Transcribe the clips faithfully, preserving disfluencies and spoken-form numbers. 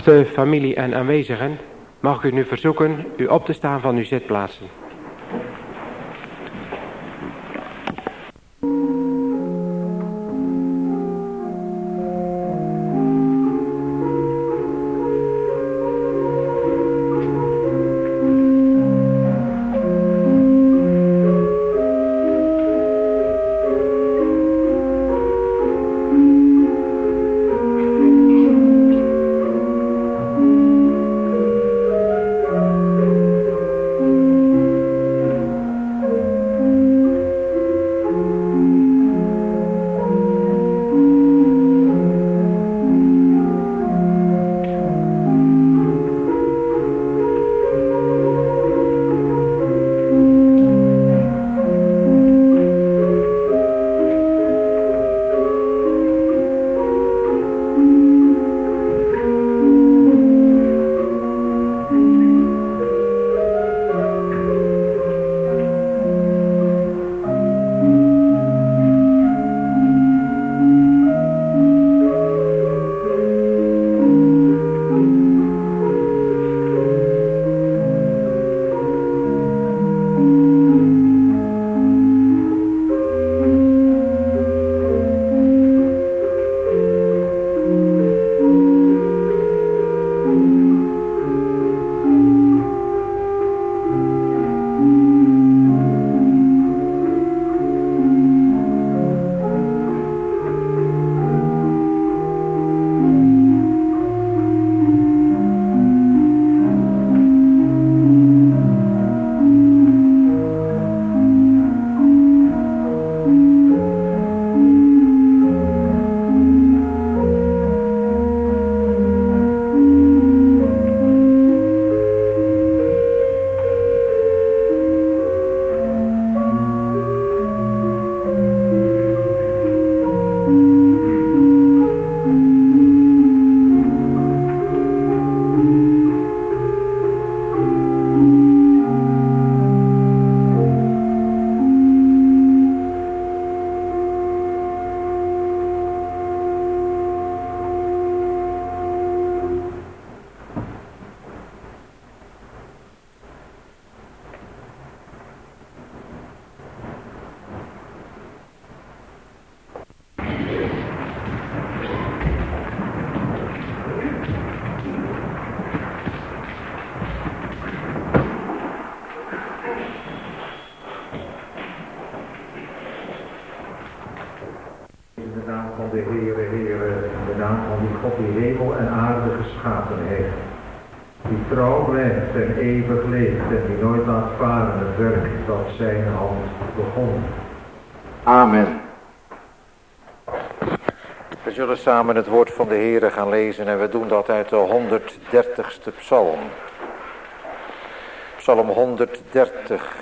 Geachte familie en aanwezigen, mag ik u nu verzoeken u op te staan van uw zitplaatsen. Amen. We zullen samen het woord van de Heere gaan lezen en we doen dat uit de honderddertigste psalm. Psalm honderddertig.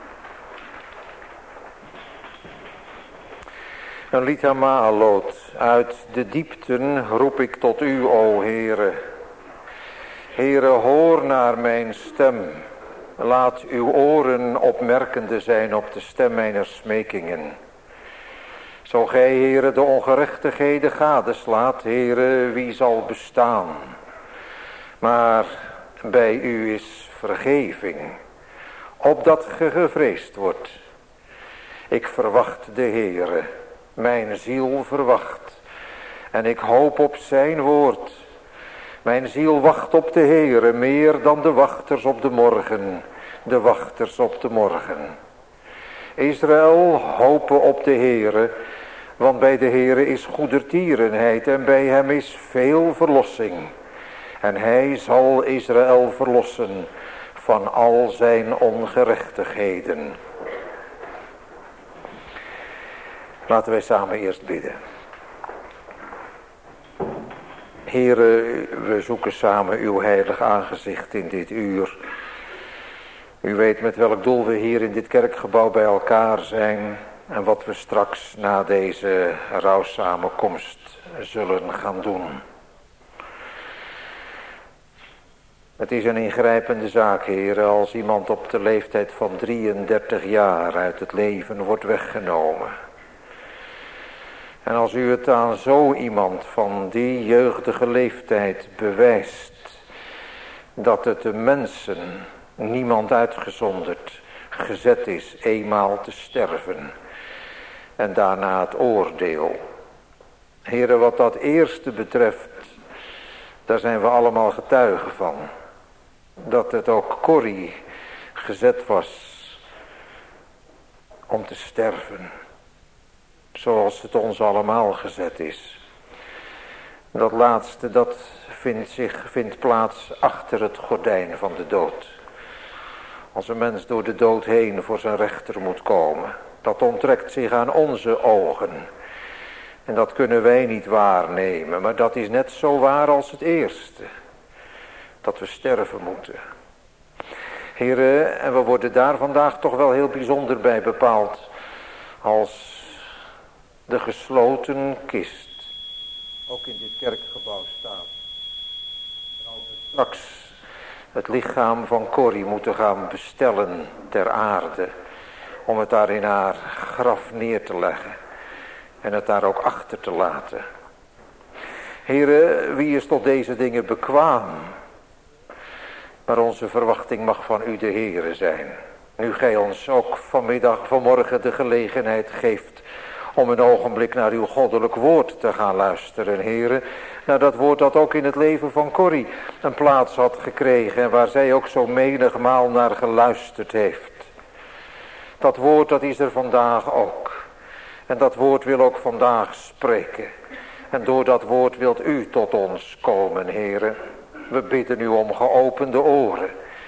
Een lied aan Maalot. Uit de diepten roep ik tot u, o Heere. Heere, hoor naar mijn stem. Laat uw oren opmerkende zijn op de stem mijner smekingen. Zo gij, Heere, de ongerechtigheden gadeslaat, Heere, wie zal bestaan? Maar bij u is vergeving, opdat ge gevreesd wordt. Ik verwacht de Heere, mijn ziel verwacht, en ik hoop op zijn woord. Mijn ziel wacht op de Heere, meer dan de wachters op de morgen, de wachters op de morgen. Israël, hopen op de Heere, want bij de Heere is goedertierenheid en bij hem is veel verlossing. En hij zal Israël verlossen van al zijn ongerechtigheden. Laten wij samen eerst bidden. Heere, we zoeken samen uw heilig aangezicht in dit uur. U weet met welk doel we hier in dit kerkgebouw bij elkaar zijn en wat we straks na deze rouwsamenkomst zullen gaan doen. Het is een ingrijpende zaak, Heere, als iemand op de leeftijd van drieëndertig jaar uit het leven wordt weggenomen. En als u het aan zo iemand van die jeugdige leeftijd bewijst, dat het de mensen, niemand uitgezonderd, gezet is eenmaal te sterven. En daarna het oordeel. Heren, wat dat eerste betreft, daar zijn we allemaal getuigen van. Dat het ook Corrie gezet was om te sterven. Zoals het ons allemaal gezet is. Dat laatste, dat vindt, zich, vindt plaats achter het gordijn van de dood. Als een mens door de dood heen voor zijn rechter moet komen. Dat onttrekt zich aan onze ogen. En dat kunnen wij niet waarnemen. Maar dat is net zo waar als het eerste. Dat we sterven moeten. Heren, en we worden daar vandaag toch wel heel bijzonder bij bepaald. Als de gesloten kist ook in dit kerkgebouw staat. En als we straks het lichaam van Corrie moeten gaan bestellen ter aarde. Om het daar in haar graf neer te leggen. En het daar ook achter te laten. Heren, wie is tot deze dingen bekwaam? Maar onze verwachting mag van u de Heere zijn. Nu gij ons ook vanmiddag, vanmorgen de gelegenheid geeft om een ogenblik naar uw goddelijk woord te gaan luisteren, Heere. Naar dat woord dat ook in het leven van Corrie een plaats had gekregen en waar zij ook zo menigmaal naar geluisterd heeft. Dat woord dat is er vandaag ook. En dat woord wil ook vandaag spreken. En door dat woord wilt u tot ons komen, Heere. We bidden u om geopende oren.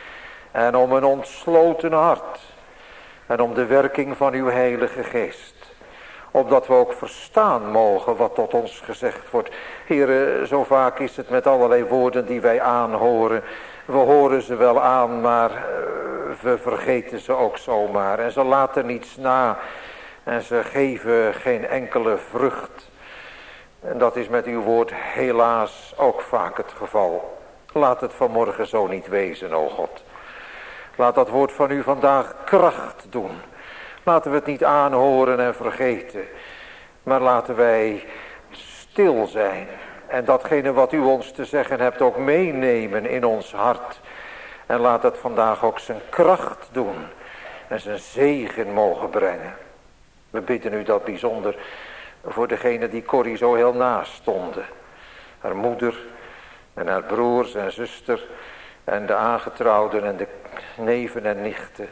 En om een ontsloten hart. En om de werking van uw Heilige Geest. Opdat we ook verstaan mogen wat tot ons gezegd wordt. Heere, zo vaak is het met allerlei woorden die wij aanhoren. We horen ze wel aan, maar we vergeten ze ook zomaar. En ze laten niets na. En ze geven geen enkele vrucht. En dat is met uw woord helaas ook vaak het geval. Laat het vanmorgen zo niet wezen, o God. Laat dat woord van u vandaag kracht doen. Laten we het niet aanhoren en vergeten. Maar laten wij stil zijn. En datgene wat u ons te zeggen hebt ook meenemen in ons hart. En laat het vandaag ook zijn kracht doen. En zijn zegen mogen brengen. We bidden u dat bijzonder voor degene die Corrie zo heel naast stonden. Haar moeder en haar broers en zuster en de aangetrouwden en de neven en nichten.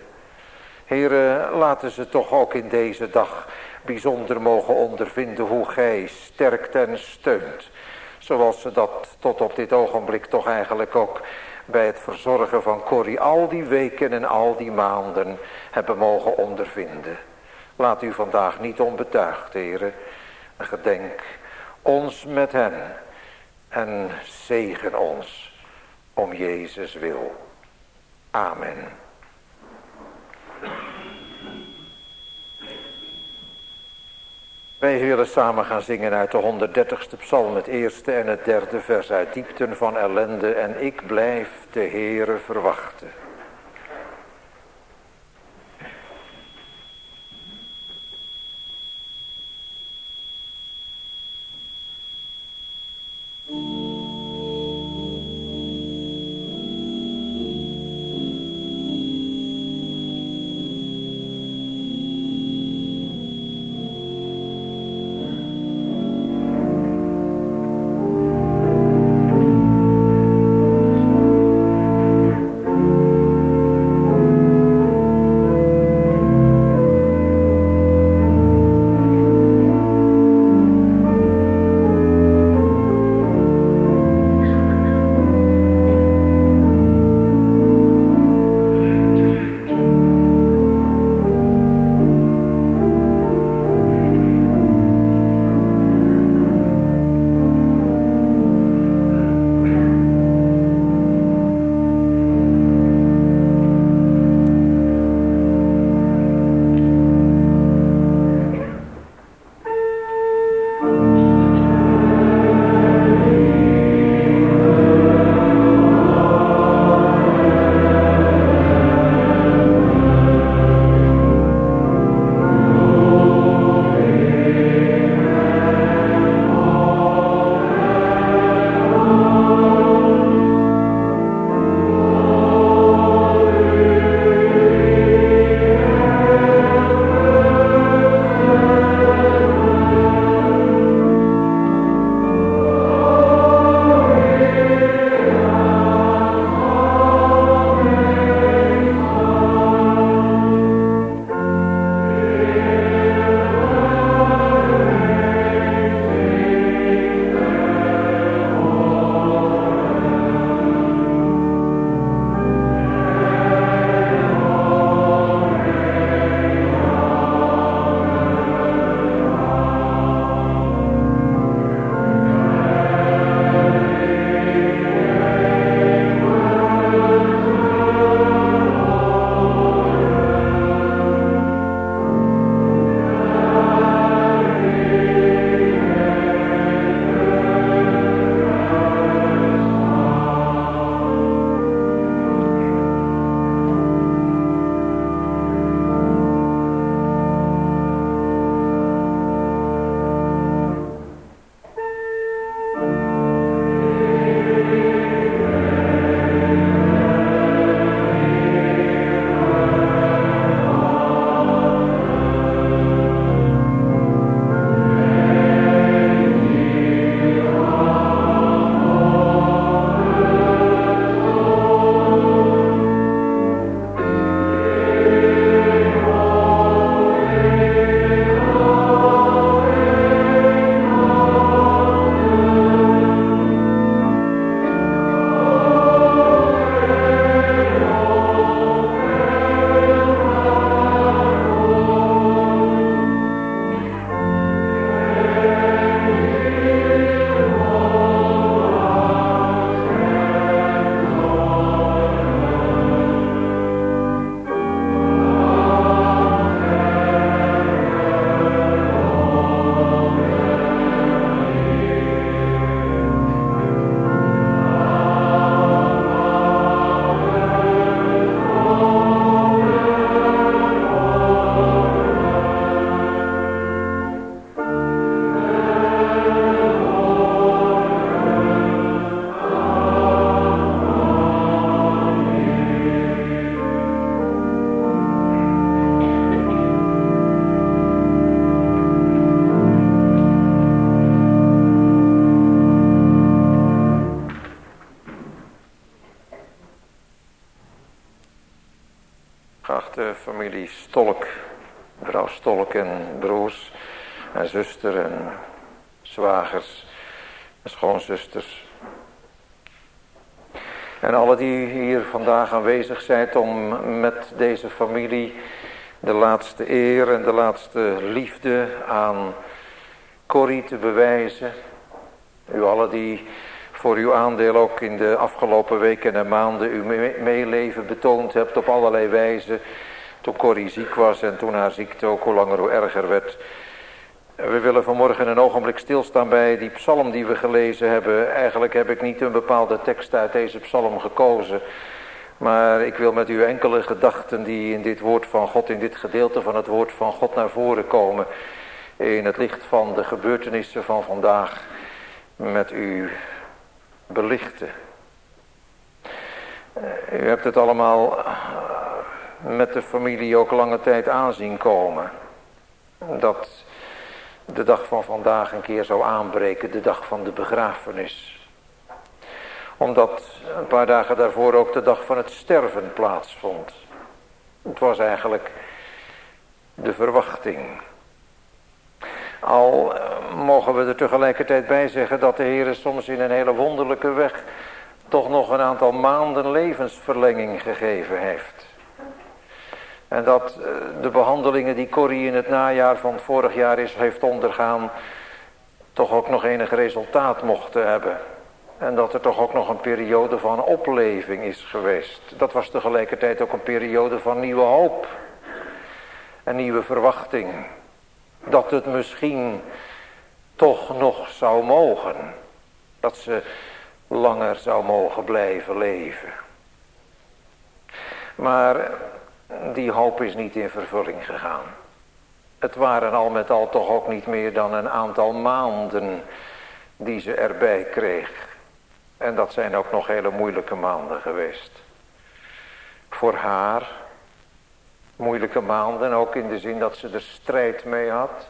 Heere, laten ze toch ook in deze dag bijzonder mogen ondervinden hoe gij sterkt en steunt. Zoals ze dat tot op dit ogenblik toch eigenlijk ook bij het verzorgen van Corrie al die weken en al die maanden hebben mogen ondervinden. Laat u vandaag niet onbetuigd, Heere. Gedenk ons met hen en zegen ons om Jezus wil. Amen. Wij willen samen gaan zingen uit de honderddertigste psalm, het eerste en het derde vers, uit diepten van ellende en ik blijf de Heere verwachten. Thank you. Geachte familie Stolk, mevrouw Stolk en broers en zuster en zwagers en schoonzusters. En alle die hier vandaag aanwezig zijn om met deze familie de laatste eer en de laatste liefde aan Corrie te bewijzen. U allen die voor uw aandeel ook in de afgelopen weken en maanden uw meeleven betoond hebt op allerlei wijzen. Toen Corrie ziek was en toen haar ziekte ook hoe langer hoe erger werd. We willen vanmorgen een ogenblik stilstaan bij die psalm die we gelezen hebben. Eigenlijk heb ik niet een bepaalde tekst uit deze psalm gekozen. Maar ik wil met u enkele gedachten die in dit woord van God, in dit gedeelte van het woord van God naar voren komen. In het licht van de gebeurtenissen van vandaag met u belichten. U hebt het allemaal met de familie ook lange tijd aanzien komen. Dat de dag van vandaag een keer zou aanbreken, de dag van de begrafenis. Omdat een paar dagen daarvoor ook de dag van het sterven plaatsvond. Het was eigenlijk de verwachting. Al mogen we er tegelijkertijd bij zeggen dat de Heer soms in een hele wonderlijke weg toch nog een aantal maanden levensverlenging gegeven heeft. En dat de behandelingen die Corrie in het najaar van vorig jaar is heeft ondergaan, toch ook nog enig resultaat mochten hebben. En dat er toch ook nog een periode van opleving is geweest. Dat was tegelijkertijd ook een periode van nieuwe hoop. En nieuwe verwachting. Dat het misschien toch nog zou mogen. Dat ze langer zou mogen blijven leven. Maar die hoop is niet in vervulling gegaan. Het waren al met al toch ook niet meer dan een aantal maanden die ze erbij kreeg. En dat zijn ook nog hele moeilijke maanden geweest. Voor haar. Moeilijke maanden, ook in de zin dat ze er strijd mee had.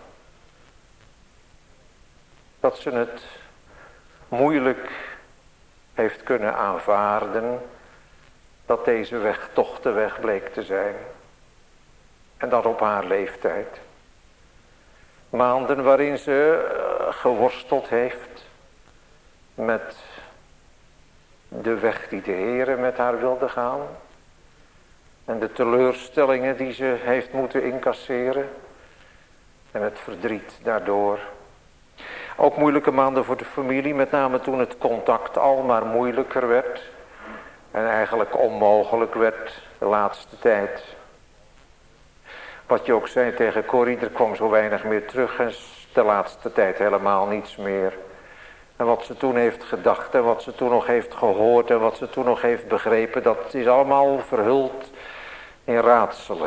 Dat ze het moeilijk heeft kunnen aanvaarden. Dat deze weg toch de weg bleek te zijn. En dat op haar leeftijd. Maanden waarin ze geworsteld heeft met de weg die de Heere met haar wilde gaan. En de teleurstellingen die ze heeft moeten incasseren. En het verdriet daardoor. Ook moeilijke maanden voor de familie. Met name toen het contact al maar moeilijker werd. En eigenlijk onmogelijk werd de laatste tijd. Wat je ook zei tegen Corrie. Er kwam zo weinig meer terug. En de laatste tijd helemaal niets meer. En wat ze toen heeft gedacht. En wat ze toen nog heeft gehoord. En wat ze toen nog heeft begrepen. Dat is allemaal verhuld in raadselen.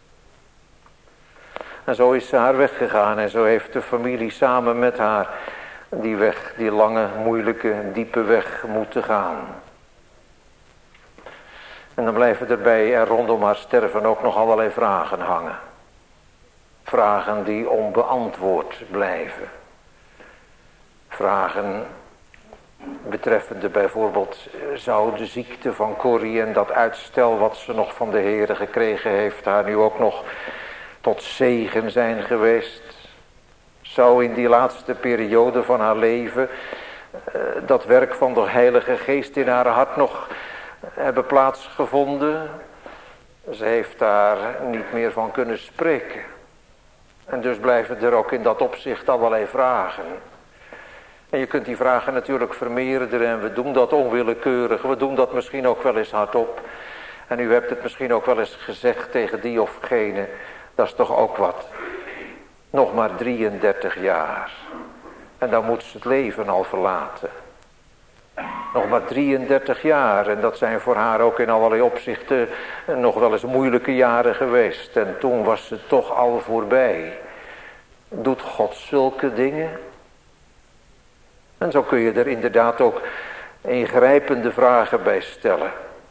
En zo is ze haar weg gegaan. En zo heeft de familie samen met haar die weg, die lange, moeilijke, diepe weg moeten gaan. En dan blijven erbij en rondom haar sterven ook nog allerlei vragen hangen. Vragen die onbeantwoord blijven. Vragen betreffende bijvoorbeeld, zou de ziekte van Corrie en dat uitstel wat ze nog van de Heere gekregen heeft, haar nu ook nog tot zegen zijn geweest? Zou in die laatste periode van haar leven uh, dat werk van de Heilige Geest in haar hart nog hebben plaatsgevonden? Ze heeft daar niet meer van kunnen spreken. En dus blijven er ook in dat opzicht allerlei vragen. En je kunt die vragen natuurlijk vermeerderen en we doen dat onwillekeurig. We doen dat misschien ook wel eens hardop. En u hebt het misschien ook wel eens gezegd tegen die of gene. Dat is toch ook wat. Nog maar drieëndertig jaar. En dan moet ze het leven al verlaten. Nog maar drieëndertig jaar. En dat zijn voor haar ook in allerlei opzichten nog wel eens moeilijke jaren geweest. En toen was ze toch al voorbij. Doet God zulke dingen? En zo kun je er inderdaad ook ingrijpende vragen bij stellen.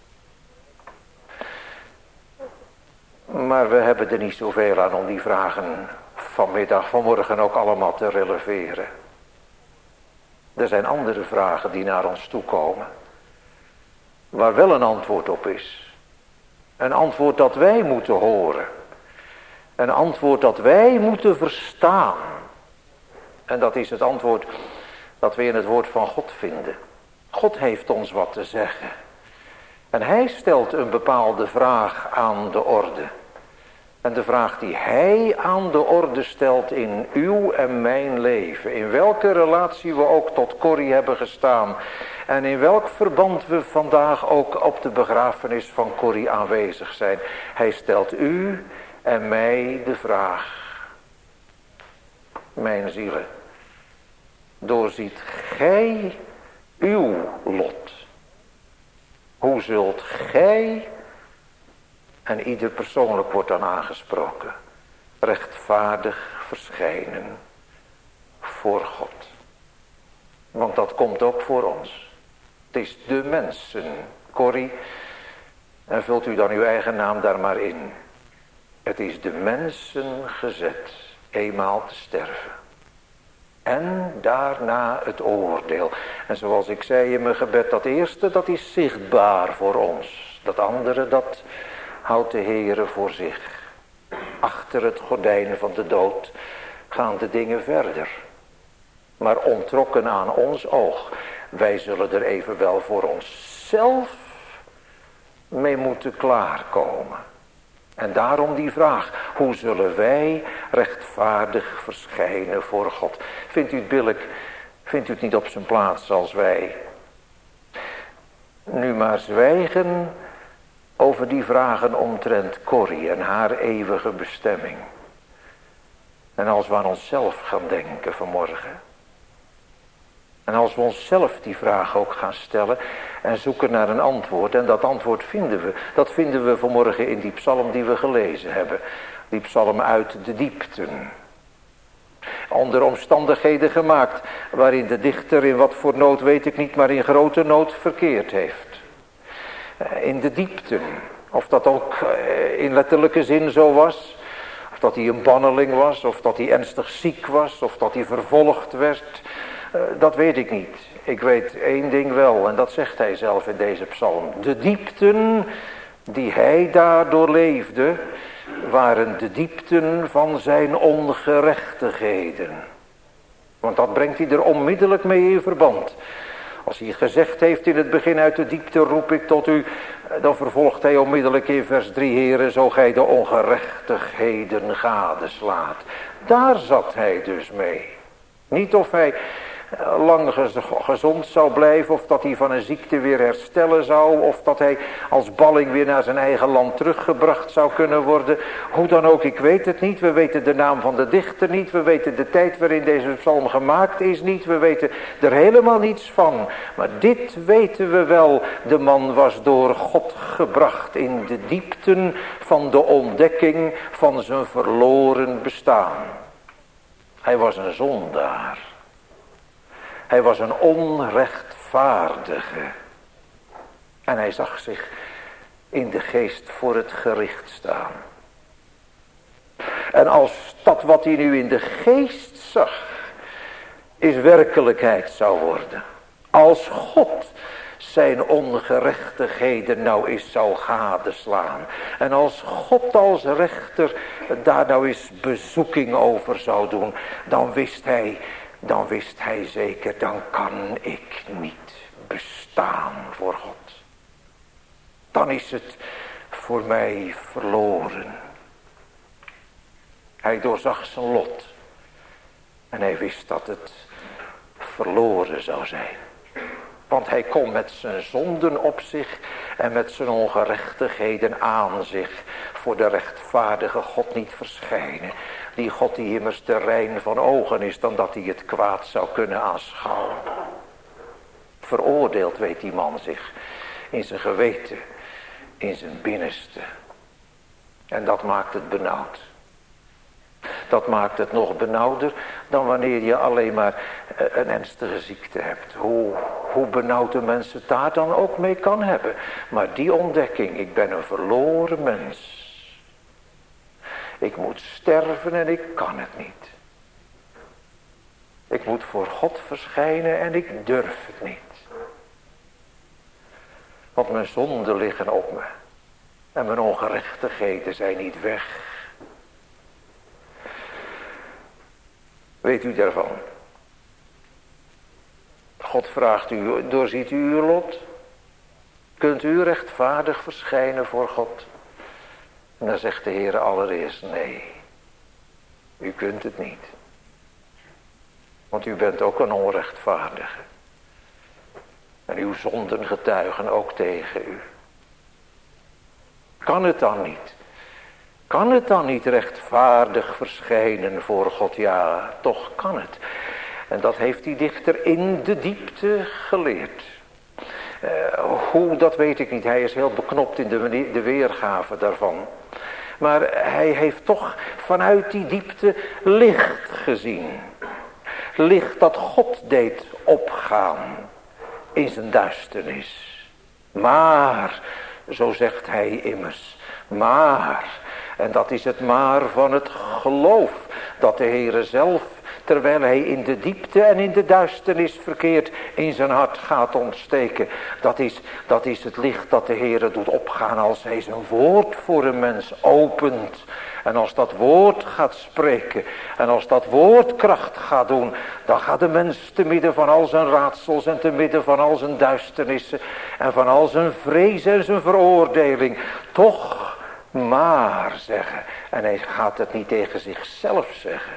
Maar we hebben er niet zoveel aan om die vragen vanmiddag, vanmorgen ook allemaal te releveren. Er zijn andere vragen die naar ons toe komen. Waar wel een antwoord op is. Een antwoord dat wij moeten horen. Een antwoord dat wij moeten verstaan. En dat is het antwoord dat we in het woord van God vinden. God heeft ons wat te zeggen. En hij stelt een bepaalde vraag aan de orde. En de vraag die hij aan de orde stelt in uw en mijn leven. In welke relatie we ook tot Corrie hebben gestaan. En in welk verband we vandaag ook op de begrafenis van Corrie aanwezig zijn. Hij stelt u en mij de vraag. Mijn zielen. Doorziet gij uw lot. Hoe zult gij, en ieder persoonlijk wordt dan aangesproken, rechtvaardig verschijnen voor God. Want dat komt ook voor ons. Het is de mensen, Corrie, en vult u dan uw eigen naam daar maar in. Het is de mensen gezet, eenmaal te sterven. En daarna het oordeel. En zoals ik zei in mijn gebed, dat eerste dat is zichtbaar voor ons. Dat andere dat houdt de Heere voor zich. Achter het gordijn van de dood gaan de dingen verder. Maar ontrokken aan ons oog. Wij zullen er evenwel voor onszelf mee moeten klaarkomen. En daarom die vraag, hoe zullen wij rechtvaardig verschijnen voor God? Vindt u het billijk, vindt u het niet op zijn plaats als wij nu maar zwijgen over die vragen omtrent Corrie en haar eeuwige bestemming. En als we aan onszelf gaan denken vanmorgen. En als we onszelf die vraag ook gaan stellen en zoeken naar een antwoord. En dat antwoord vinden we. Dat vinden we vanmorgen in die psalm die we gelezen hebben. Die psalm uit de diepten. Onder omstandigheden gemaakt waarin de dichter in wat voor nood weet ik niet, maar in grote nood verkeerd heeft. In de diepten. Of dat ook in letterlijke zin zo was. Of dat hij een banneling was. Of dat hij ernstig ziek was. Of dat hij vervolgd werd. Dat weet ik niet. Ik weet één ding wel. En dat zegt hij zelf in deze psalm. De diepten die hij daar doorleefde. Waren de diepten van zijn ongerechtigheden. Want dat brengt hij er onmiddellijk mee in verband. Als hij gezegd heeft in het begin, uit de diepte roep ik tot u. Dan vervolgt hij onmiddellijk in vers drie. Heren, zo gij de ongerechtigheden gadeslaat. Daar zat hij dus mee. Niet of hij lang gezond zou blijven, of dat hij van een ziekte weer herstellen zou, of dat hij als balling weer naar zijn eigen land teruggebracht zou kunnen worden. Hoe dan ook, ik weet het niet. We weten de naam van de dichter niet. We weten de tijd waarin deze psalm gemaakt is niet. We weten er helemaal niets van. Maar dit weten we wel. De man was door God gebracht in de diepten van de ontdekking van zijn verloren bestaan. Hij was een zondaar. Hij was een onrechtvaardige. En hij zag zich in de geest voor het gericht staan. En als dat wat hij nu in de geest zag, is werkelijkheid zou worden. Als God zijn ongerechtigheden nou eens zou gadeslaan. En als God als rechter daar nou eens bezoeking over zou doen. Dan wist hij, dan wist hij zeker, dan kan ik niet bestaan voor God. Dan is het voor mij verloren. Hij doorzag zijn lot. En hij wist dat het verloren zou zijn. Want hij kon met zijn zonden op zich en met zijn ongerechtigheden aan zich voor de rechtvaardige God niet verschijnen. Die God die immers te rein van ogen is dan dat hij het kwaad zou kunnen aanschouwen. Veroordeeld weet die man zich in zijn geweten, in zijn binnenste. En dat maakt het benauwd. Dat maakt het nog benauwder dan wanneer je alleen maar een ernstige ziekte hebt. Hoe, hoe benauwd de mens het daar dan ook mee kan hebben. Maar die ontdekking, ik ben een verloren mens. Ik moet sterven en ik kan het niet. Ik moet voor God verschijnen en ik durf het niet. Want mijn zonden liggen op me. En mijn ongerechtigheden zijn niet weg. Weet u daarvan? God vraagt u, doorziet u uw lot? Kunt u rechtvaardig verschijnen voor God? En dan zegt de Heer allereerst, nee. U kunt het niet. Want u bent ook een onrechtvaardige. En uw zonden getuigen ook tegen u. Kan het dan niet? Kan het dan niet rechtvaardig verschijnen voor God? Ja, toch kan het. En dat heeft die dichter in de diepte geleerd. Uh, hoe, dat weet ik niet. Hij is heel beknopt in de, de weergave daarvan. Maar hij heeft toch vanuit die diepte licht gezien. Licht dat God deed opgaan in zijn duisternis. Maar, zo zegt hij immers, maar, en dat is het maar van het geloof, dat de Heere zelf, terwijl hij in de diepte en in de duisternis verkeert, in zijn hart gaat ontsteken. Dat is, dat is het licht dat de Heere doet opgaan als hij zijn woord voor een mens opent. En als dat woord gaat spreken, en als dat woord kracht gaat doen, dan gaat de mens te midden van al zijn raadsels en te midden van al zijn duisternissen en van al zijn vrees en zijn veroordeling, toch maar zeggen. En hij gaat het niet tegen zichzelf zeggen.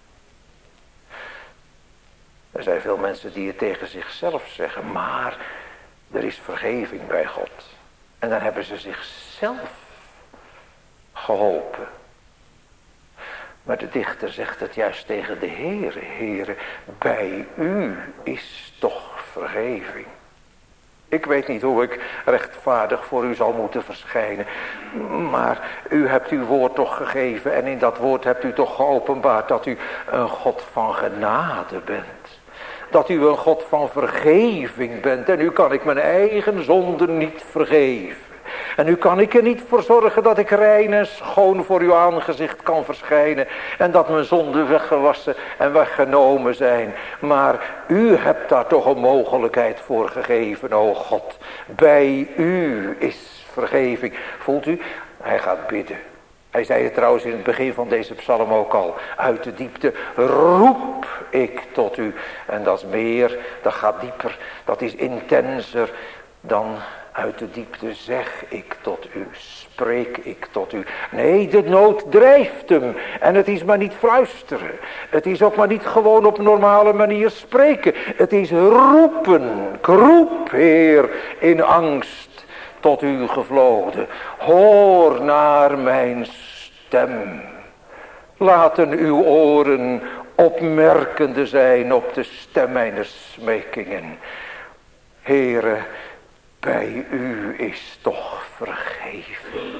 Er zijn veel mensen die het tegen zichzelf zeggen, maar er is vergeving bij God. En dan hebben ze zichzelf geholpen. Maar de dichter zegt het juist tegen de Heere. Heere, bij u is toch vergeving. Ik weet niet hoe ik rechtvaardig voor u zal moeten verschijnen. Maar u hebt uw woord toch gegeven. En in dat woord hebt u toch geopenbaard dat u een God van genade bent. Dat u een God van vergeving bent. En nu kan ik mijn eigen zonden niet vergeven. En nu kan ik er niet voor zorgen dat ik rein en schoon voor uw aangezicht kan verschijnen. En dat mijn zonden weggewassen en weggenomen zijn. Maar u hebt daar toch een mogelijkheid voor gegeven, o God. Bij u is vergeving. Voelt u? Hij gaat bidden. Hij zei het trouwens in het begin van deze psalm ook al. Uit de diepte roep ik tot u. En dat is meer, dat gaat dieper, dat is intenser dan uit de diepte zeg ik tot u, spreek ik tot u. Nee, de nood drijft hem. En het is maar niet fluisteren. Het is ook maar niet gewoon op normale manier spreken. Het is roepen. Ik roep, Heer, in angst tot u gevloden. Hoor naar mijn stem. Laten uw oren opmerkende zijn op de stem mijner smekingen. Heere, bij u is toch vergeving.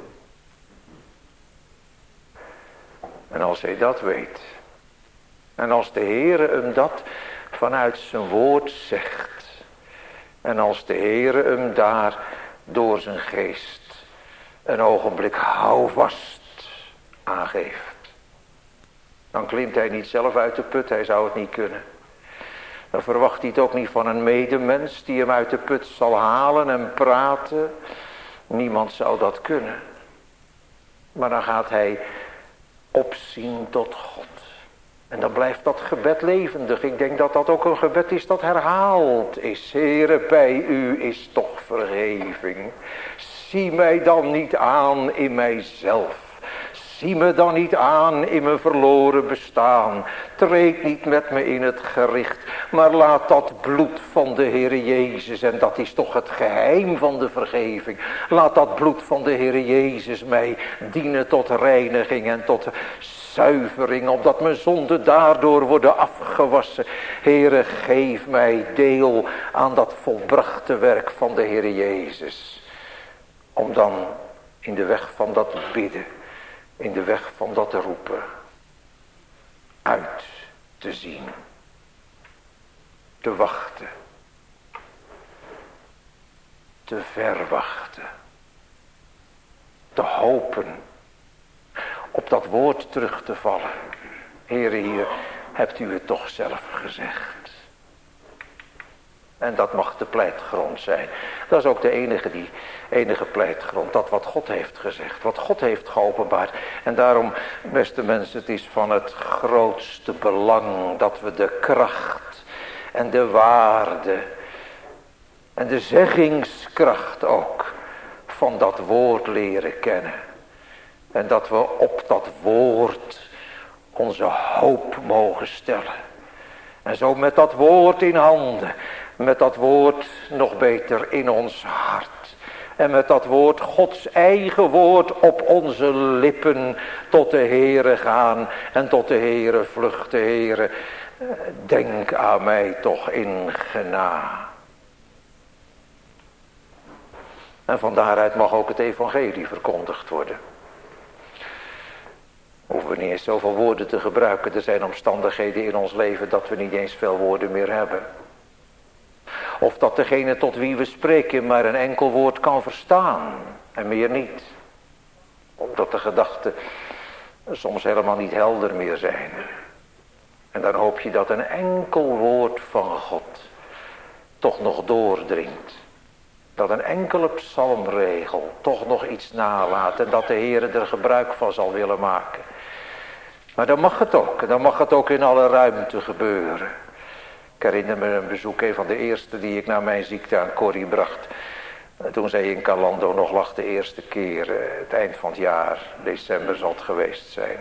En als hij dat weet. En als de Heere hem dat vanuit zijn woord zegt. En als de Heere hem daar door zijn geest een ogenblik houvast aangeeft. Dan klimt hij niet zelf uit de put, hij zou het niet kunnen. Dan verwacht hij het ook niet van een medemens die hem uit de put zal halen en praten. Niemand zou dat kunnen. Maar dan gaat hij opzien tot God. En dan blijft dat gebed levendig. Ik denk dat dat ook een gebed is dat herhaald is. Heere, bij u is toch vergeving. Zie mij dan niet aan in mijzelf. Zie me dan niet aan in mijn verloren bestaan. Treed niet met me in het gericht. Maar laat dat bloed van de Heere Jezus. En dat is toch het geheim van de vergeving. Laat dat bloed van de Heere Jezus mij dienen tot reiniging en tot zuivering. Opdat mijn zonden daardoor worden afgewassen. Heere, geef mij deel aan dat volbrachte werk van de Heere Jezus. Om dan in de weg van dat bidden. In de weg van dat roepen. Uit te zien. Te wachten. Te verwachten. Te hopen. Op dat woord terug te vallen. Heere, hier hebt u het toch zelf gezegd. En dat mag de pleitgrond zijn. Dat is ook de enige, die, enige pleitgrond. Dat wat God heeft gezegd. Wat God heeft geopenbaard. En daarom, beste mensen, het is van het grootste belang dat we de kracht en de waarde en de zeggingskracht ook van dat woord leren kennen. En dat we op dat woord onze hoop mogen stellen. En zo met dat woord in handen. Met dat woord nog beter in ons hart. En met dat woord, Gods eigen woord op onze lippen tot de Heere gaan. En tot de Heere vluchten, Heere. Denk aan mij toch in genade. En van daaruit mag ook het evangelie verkondigd worden. Hoeven we niet eens zoveel woorden te gebruiken. Er zijn omstandigheden in ons leven dat we niet eens veel woorden meer hebben. Of dat degene tot wie we spreken maar een enkel woord kan verstaan. En meer niet. Omdat de gedachten soms helemaal niet helder meer zijn. En dan hoop je dat een enkel woord van God toch nog doordringt. Dat een enkele psalmregel toch nog iets nalaat. En dat de Heer er gebruik van zal willen maken. Maar dan mag het ook. En dan mag het ook in alle ruimte gebeuren. Ik herinner me een bezoek, een van de eerste die ik na mijn ziekte aan Corrie bracht. Toen zij in Calando nog lag de eerste keer. Het eind van het jaar, december zal het geweest zijn.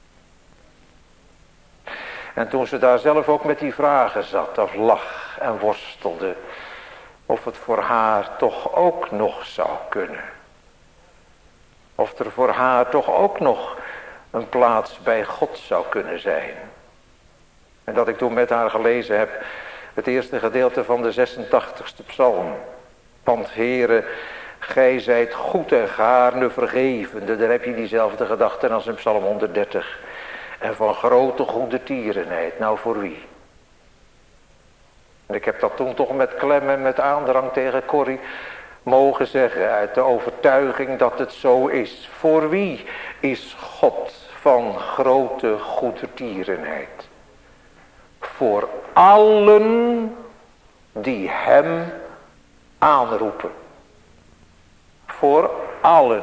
En toen ze daar zelf ook met die vragen zat. Of lag en worstelde. Of het voor haar toch ook nog zou kunnen. Of er voor haar toch ook nog een plaats bij God zou kunnen zijn. En dat ik toen met haar gelezen heb. Het eerste gedeelte van de zesentachtigste psalm. Want Heere, gij zijt goed en gaarne vergevende. Daar heb je diezelfde gedachte als in psalm honderddertig. En van grote goede tierenheid. Nou voor wie? En ik heb dat toen toch met klem en met aandrang tegen Corrie mogen zeggen. Uit de overtuiging dat het zo is. Voor wie is God van grote goedertierenheid? Voor allen die hem aanroepen. Voor allen.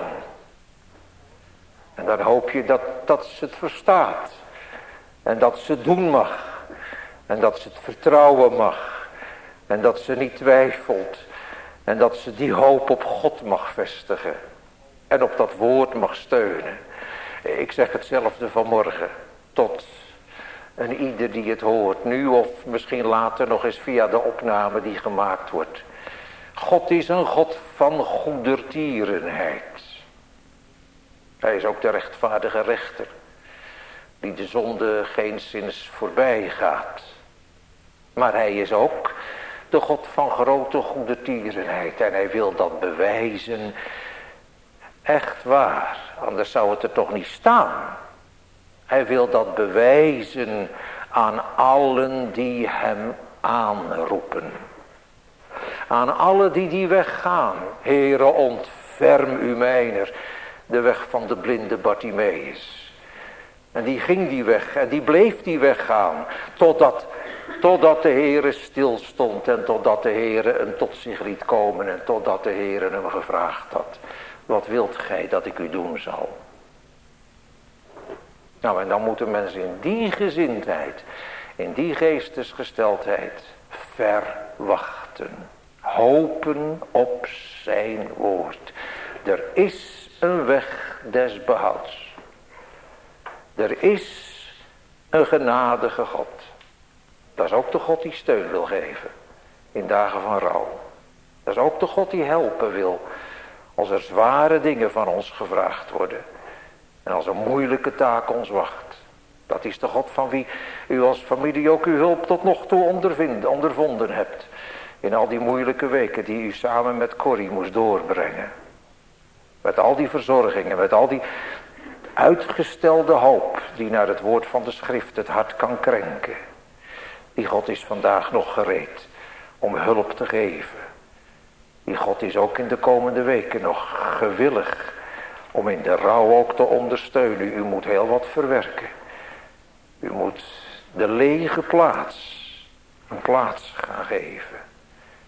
En dan hoop je dat, dat ze het verstaat. En dat ze het doen mag. En dat ze het vertrouwen mag. En dat ze niet twijfelt. En dat ze die hoop op God mag vestigen. En op dat woord mag steunen. Ik zeg hetzelfde vanmorgen. Tot een ieder die het hoort. Nu of misschien later nog eens via de opname die gemaakt wordt. God is een God van goedertierenheid. Hij is ook de rechtvaardige rechter. Die de zonde geenszins voorbij gaat. Maar hij is ook de God van grote goedertierenheid. En hij wil dat bewijzen. Echt waar. Anders zou het er toch niet staan. Hij wil dat bewijzen aan allen die hem aanroepen. Aan allen die die weg gaan. Heere, ontferm u mijner. De weg van de blinde Bartimeus. En die ging die weg. En die bleef die weg gaan. Totdat, totdat de Heere stilstond. En totdat de Heere hem tot zich liet komen. En totdat de Heere hem gevraagd had. Wat wilt gij dat ik u doen zal? Nou, en dan moeten mensen in die gezindheid. In die geestesgesteldheid. Verwachten. Hopen op zijn woord. Er is een weg des behouds. Er is een genadige God. Dat is ook de God die steun wil geven. In dagen van rouw. Dat is ook de God die helpen wil. Als er zware dingen van ons gevraagd worden. En als een moeilijke taak ons wacht. Dat is de God van wie u als familie ook uw hulp tot nog toe ondervonden hebt. In al die moeilijke weken die u samen met Corrie moest doorbrengen. Met al die verzorgingen, met al die uitgestelde hoop die naar het woord van de schrift het hart kan krenken. Die God is vandaag nog gereed om hulp te geven. Die God is ook in de komende weken nog gewillig om in de rouw ook te ondersteunen. U moet heel wat verwerken. U moet de lege plaats een plaats gaan geven.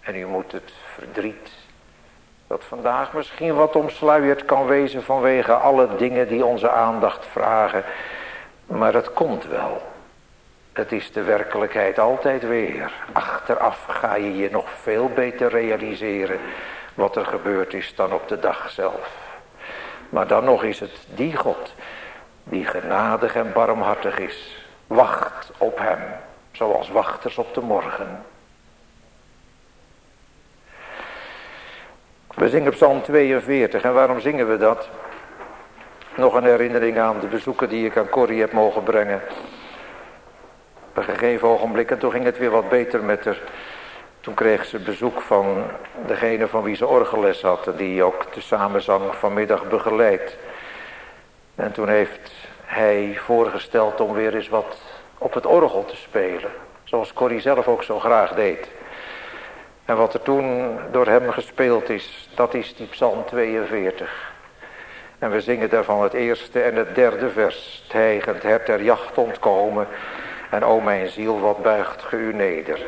En u moet het verdriet, dat vandaag misschien wat omsluierd kan wezen vanwege alle dingen die onze aandacht vragen. Maar het komt wel. Het is de werkelijkheid altijd weer. Achteraf ga je je nog veel beter realiseren wat er gebeurd is dan op de dag zelf. Maar dan nog is het die God die genadig en barmhartig is. Wacht op hem, zoals wachters op de morgen. We zingen Psalm tweeënveertig. En waarom zingen we dat? Nog een herinnering aan de bezoeken die ik aan Corrie heb mogen brengen. Op een gegeven ogenblik, en toen ging het weer wat beter met haar. Toen kreeg ze bezoek van degene van wie ze orgelles had. En die ook de samenzang vanmiddag begeleidt. En toen heeft hij voorgesteld om weer eens wat op het orgel te spelen. Zoals Corrie zelf ook zo graag deed. En wat er toen door hem gespeeld is, dat is die Psalm tweeënveertig. En we zingen daarvan het eerste en het derde vers. Het hijgend hert der jacht ontkomen. En o mijn ziel, wat buigt ge u neder.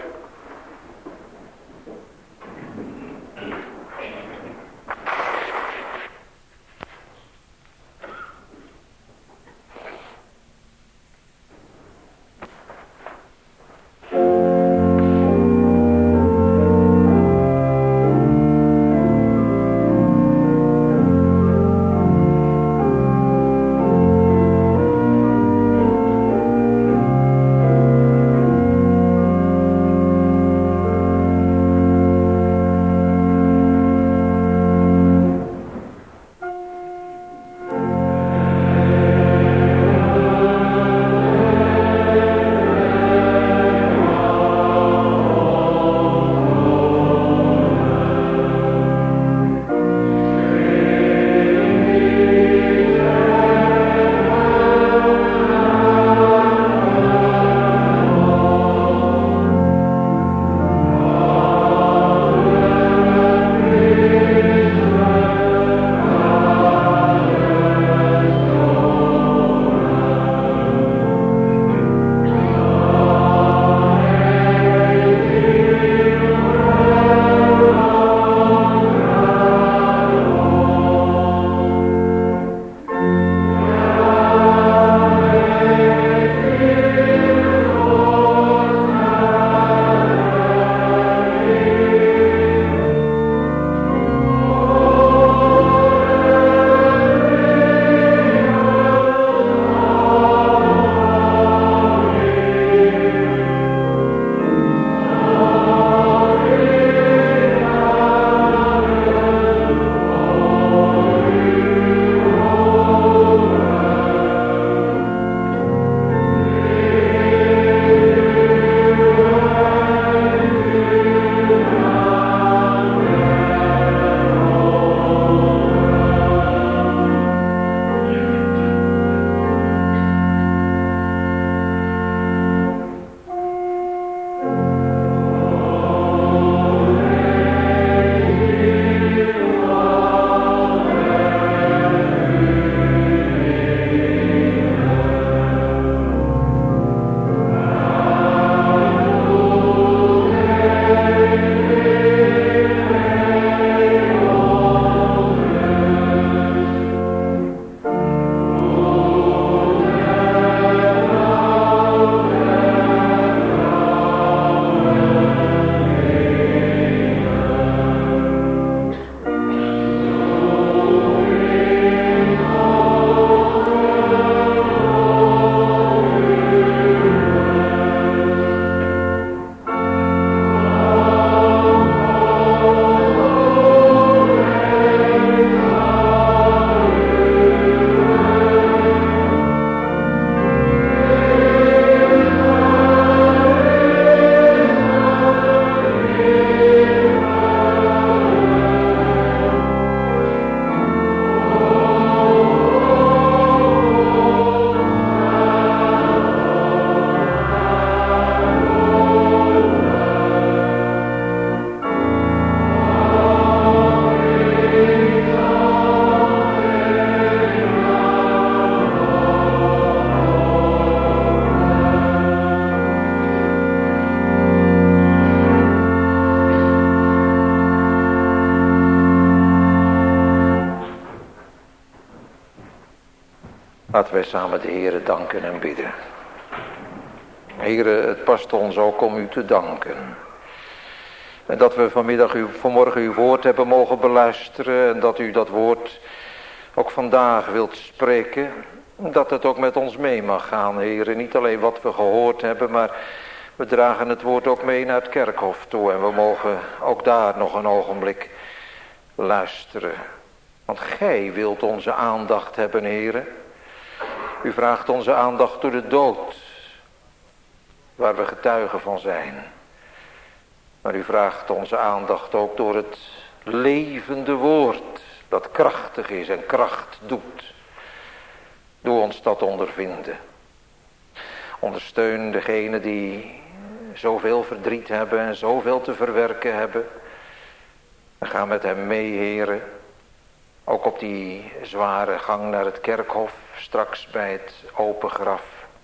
Laten wij samen de Heere danken en bidden. Heere, het past ons ook om u te danken. En dat we vanmiddag u, vanmorgen uw woord hebben mogen beluisteren. En dat u dat woord ook vandaag wilt spreken. Dat het ook met ons mee mag gaan, Heere. Niet alleen wat we gehoord hebben, maar we dragen het woord ook mee naar het kerkhof toe. En we mogen ook daar nog een ogenblik luisteren. Want gij wilt onze aandacht hebben, Heere. U vraagt onze aandacht door de dood, waar we getuigen van zijn. Maar u vraagt onze aandacht ook door het levende woord, dat krachtig is en kracht doet. Doe ons dat ondervinden. Ondersteun degenen die zoveel verdriet hebben en zoveel te verwerken hebben. En ga met hem mee, Heere. Ook op die zware gang naar het kerkhof, straks bij het open graf.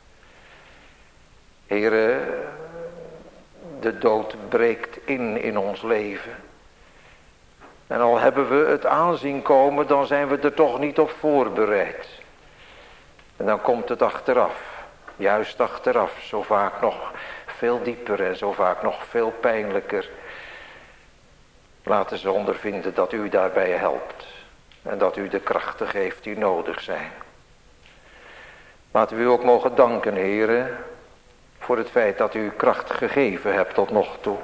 Heere, de dood breekt in in ons leven. En al hebben we het aanzien komen, dan zijn we er toch niet op voorbereid. En dan komt het achteraf, juist achteraf, zo vaak nog veel dieper en zo vaak nog veel pijnlijker. Laten ze ondervinden dat u daarbij helpt. En dat u de krachten geeft die nodig zijn. Laten we u ook mogen danken, Heere, voor het feit dat u kracht gegeven hebt tot nog toe.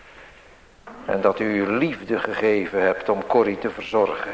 En dat u liefde gegeven hebt om Corrie te verzorgen.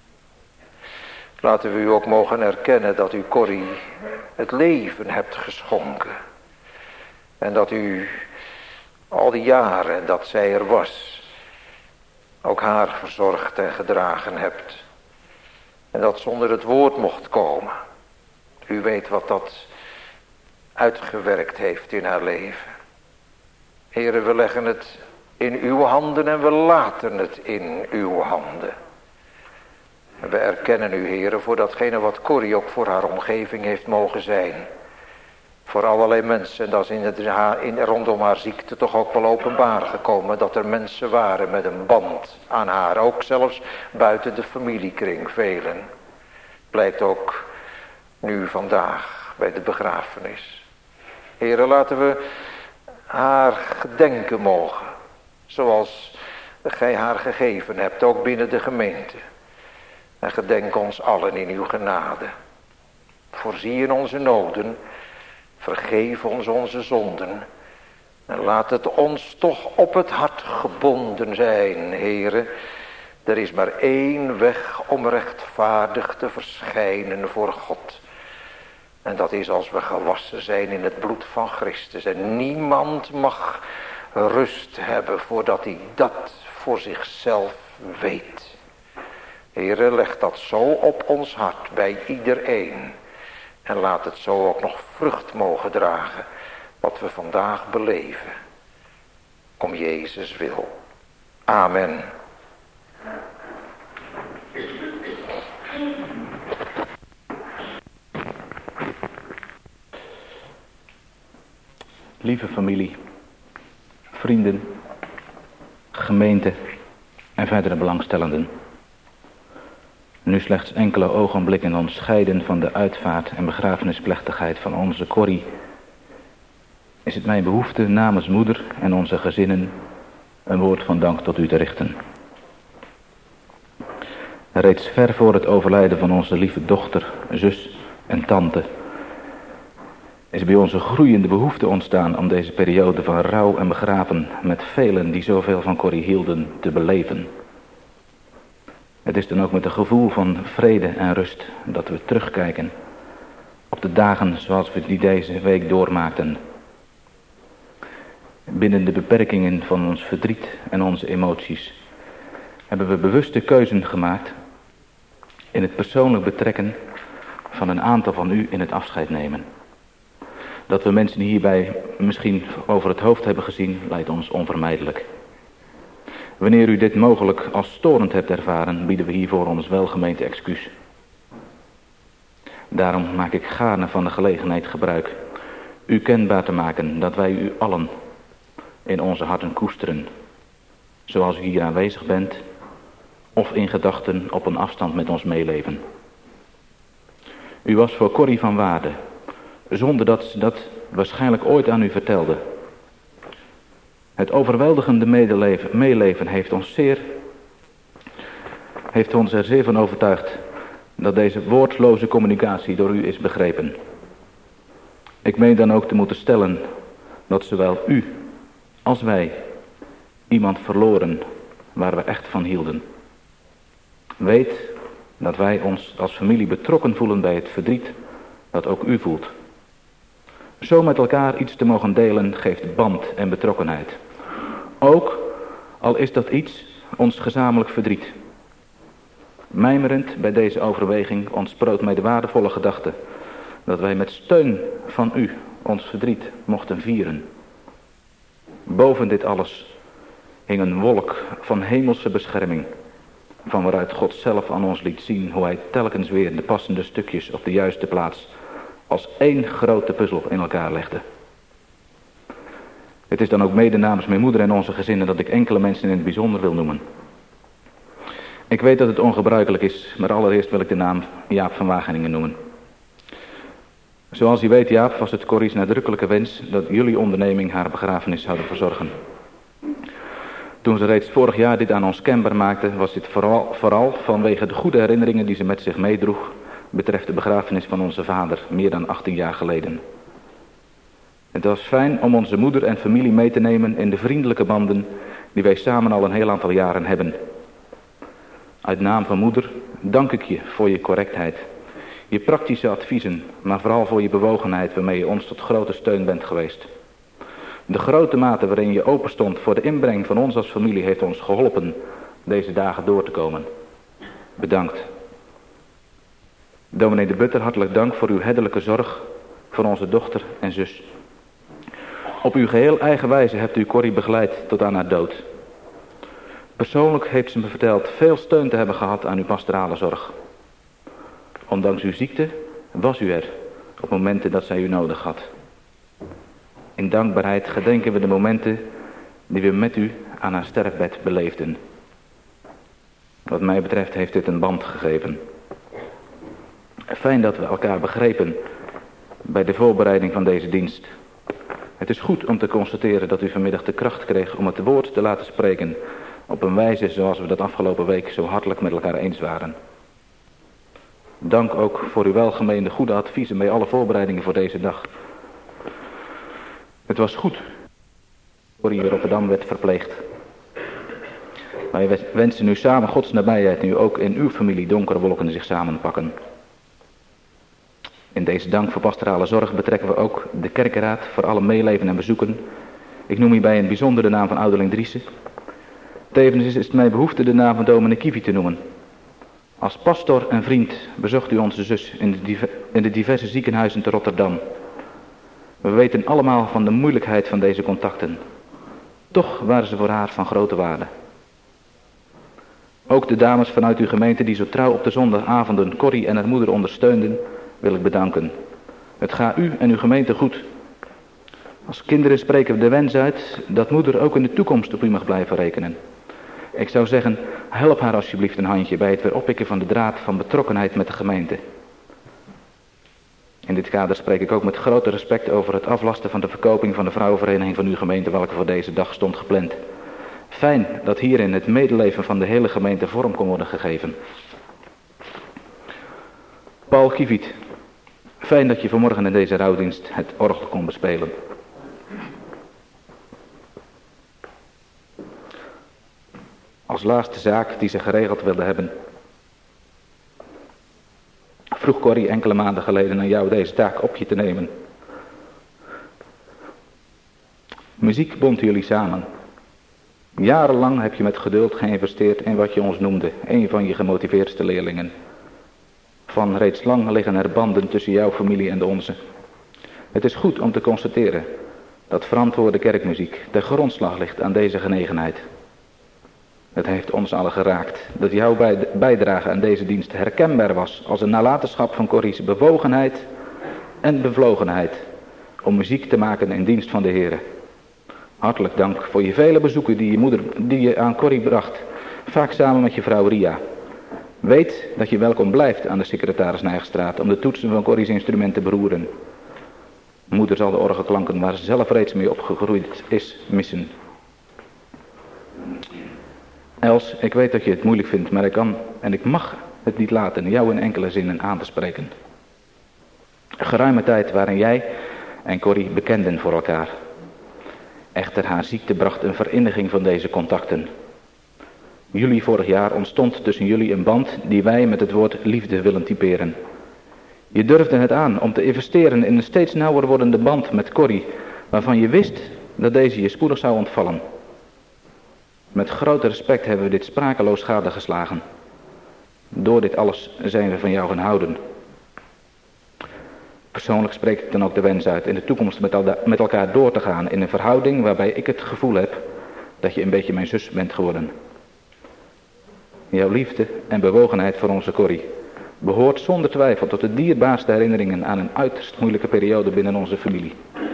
Laten we u ook mogen erkennen dat u Corrie het leven hebt geschonken. En dat u al die jaren dat zij er was, ook haar verzorgd en gedragen hebt. En dat zonder het woord mocht komen. U weet wat dat uitgewerkt heeft in haar leven. Heere, we leggen het in uw handen en we laten het in uw handen. En we erkennen u, Heere, voor datgene wat Corrie ook voor haar omgeving heeft mogen zijn. Voor allerlei mensen, en dat is in het, in, rondom haar ziekte toch ook wel openbaar gekomen. Dat er mensen waren met een band aan haar. Ook zelfs buiten de familiekring, velen. Blijkt ook nu vandaag bij de begrafenis. Heere, laten we haar gedenken mogen. Zoals gij haar gegeven hebt, ook binnen de gemeente. En gedenk ons allen in uw genade. Voorzie in onze noden. Vergeef ons onze zonden. En laat het ons toch op het hart gebonden zijn, Heere. Er is maar één weg om rechtvaardig te verschijnen voor God. En dat is als we gewassen zijn in het bloed van Christus. En niemand mag rust hebben voordat hij dat voor zichzelf weet. Heere, leg dat zo op ons hart bij iedereen. En laat het zo ook nog vrucht mogen dragen. Wat we vandaag beleven. Om Jezus wil. Amen. Lieve familie, vrienden, gemeente en verdere belangstellenden. Nu slechts enkele ogenblikken ons scheiden van de uitvaart en begrafenisplechtigheid van onze Corrie, is het mijn behoefte namens moeder en onze gezinnen een woord van dank tot u te richten. Reeds ver voor het overlijden van onze lieve dochter, zus en tante is bij ons een groeiende behoefte ontstaan om deze periode van rouw en begraven met velen die zoveel van Corrie hielden te beleven. Het is dan ook met een gevoel van vrede en rust dat we terugkijken op de dagen zoals we die deze week doormaakten. Binnen de beperkingen van ons verdriet en onze emoties hebben we bewuste keuzen gemaakt in het persoonlijk betrekken van een aantal van u in het afscheid nemen. Dat we mensen hierbij misschien over het hoofd hebben gezien, lijkt ons onvermijdelijk. Wanneer u dit mogelijk als storend hebt ervaren, bieden we hiervoor ons welgemeende excuus. Daarom maak ik gaarne van de gelegenheid gebruik u kenbaar te maken dat wij u allen in onze harten koesteren. Zoals u hier aanwezig bent of in gedachten op een afstand met ons meeleven. U was voor Corrie van waarde, zonder dat ze dat waarschijnlijk ooit aan u vertelde. Het overweldigende medeleven, meeleven heeft ons zeer, heeft ons er zeer van overtuigd dat deze woordloze communicatie door u is begrepen. Ik meen dan ook te moeten stellen dat zowel u als wij iemand verloren waar we echt van hielden. Weet dat wij ons als familie betrokken voelen bij het verdriet dat ook u voelt. Zo met elkaar iets te mogen delen geeft band en betrokkenheid. Ook al is dat iets ons gezamenlijk verdriet. Mijmerend bij deze overweging ontsproot mij de waardevolle gedachte dat wij met steun van u ons verdriet mochten vieren. Boven dit alles hing een wolk van hemelse bescherming, van waaruit God zelf aan ons liet zien hoe hij telkens weer de passende stukjes op de juiste plaats als één grote puzzel in elkaar legde. Het is dan ook mede namens mijn moeder en onze gezinnen dat ik enkele mensen in het bijzonder wil noemen. Ik weet dat het ongebruikelijk is, maar allereerst wil ik de naam Jaap van Wageningen noemen. Zoals u weet, Jaap, was het Corrie's nadrukkelijke wens dat jullie onderneming haar begrafenis zouden verzorgen. Toen ze reeds vorig jaar dit aan ons kenbaar maakte, was dit vooral, vooral vanwege de goede herinneringen die ze met zich meedroeg betreft de begrafenis van onze vader, meer dan achttien jaar geleden. Het was fijn om onze moeder en familie mee te nemen in de vriendelijke banden die wij samen al een heel aantal jaren hebben. Uit naam van moeder dank ik je voor je correctheid, je praktische adviezen, maar vooral voor je bewogenheid waarmee je ons tot grote steun bent geweest. De grote mate waarin je open stond voor de inbreng van ons als familie heeft ons geholpen deze dagen door te komen. Bedankt. Dominee de Butter, hartelijk dank voor uw herderlijke zorg voor onze dochter en zus. Op uw geheel eigen wijze hebt u Corrie begeleid tot aan haar dood. Persoonlijk heeft ze me verteld veel steun te hebben gehad aan uw pastorale zorg. Ondanks uw ziekte was u er op momenten dat zij u nodig had. In dankbaarheid gedenken we de momenten die we met u aan haar sterfbed beleefden. Wat mij betreft heeft dit een band gegeven. Fijn dat we elkaar begrepen bij de voorbereiding van deze dienst. Het is goed om te constateren dat u vanmiddag de kracht kreeg om het woord te laten spreken op een wijze zoals we dat afgelopen week zo hartelijk met elkaar eens waren. Dank ook voor uw welgemeende goede adviezen bij alle voorbereidingen voor deze dag. Het was goed voor in Rotterdam werd verpleegd. Wij wensen u samen Gods nabijheid nu ook in uw familie donkere wolken zich samenpakken. In deze dank voor pastorale zorg betrekken we ook de kerkenraad voor alle meeleven en bezoeken. Ik noem hierbij in het bijzonder de naam van ouderling Driessen. Tevens is het mij behoefte de naam van dominee Kivi te noemen. Als pastor en vriend bezocht u onze zus in de, diver, in de diverse ziekenhuizen te Rotterdam. We weten allemaal van de moeilijkheid van deze contacten. Toch waren ze voor haar van grote waarde. Ook de dames vanuit uw gemeente die zo trouw op de zondagavonden Corrie en haar moeder ondersteunden, wil ik bedanken. Het gaat u en uw gemeente goed. Als kinderen spreken we de wens uit dat moeder ook in de toekomst op u mag blijven rekenen. Ik zou zeggen, help haar alsjeblieft een handje bij het weer oppikken van de draad van betrokkenheid met de gemeente. In dit kader spreek ik ook met grote respect over het aflasten van de verkoping van de vrouwenvereniging van uw gemeente, welke voor deze dag stond gepland. Fijn dat hierin het medeleven van de hele gemeente vorm kon worden gegeven. Paul Kiviet, fijn dat je vanmorgen in deze rouwdienst het orgel kon bespelen. Als laatste zaak die ze geregeld wilden hebben, vroeg Corrie enkele maanden geleden aan jou deze taak op je te nemen. Muziek bond jullie samen. Jarenlang heb je met geduld geïnvesteerd in wat je ons noemde, een van je gemotiveerdste leerlingen. Van reeds lang liggen er banden tussen jouw familie en de onze. Het is goed om te constateren dat verantwoorde kerkmuziek de grondslag ligt aan deze genegenheid. Het heeft ons allen geraakt dat jouw bijdrage aan deze dienst herkenbaar was als een nalatenschap van Corrie's bewogenheid en bevlogenheid om muziek te maken in dienst van de Heere. Hartelijk dank voor je vele bezoeken die je moeder, die je aan Corrie bracht, vaak samen met je vrouw Ria. Weet dat je welkom blijft aan de secretaris Nijgstraat om de toetsen van Corrie's instrument te beroeren. Moeder zal de orgelklanken waar ze zelf reeds mee opgegroeid is missen. Els, ik weet dat je het moeilijk vindt, maar ik kan en ik mag het niet laten jou in enkele zinnen aan te spreken. Geruime tijd waren jij en Corrie bekenden voor elkaar. Echter haar ziekte bracht een verinniging van deze contacten. Juli vorig jaar ontstond tussen jullie een band die wij met het woord liefde willen typeren. Je durfde het aan om te investeren in een steeds nauwer wordende band met Corrie, waarvan je wist dat deze je spoedig zou ontvallen. Met grote respect hebben we dit sprakeloos gadegeslagen. Door dit alles zijn we van jou gaan houden. Persoonlijk spreek ik dan ook de wens uit in de toekomst met, al met elkaar door te gaan in een verhouding waarbij ik het gevoel heb dat je een beetje mijn zus bent geworden. Jouw liefde en bewogenheid voor onze Corrie behoort zonder twijfel tot de dierbaarste herinneringen aan een uiterst moeilijke periode binnen onze familie.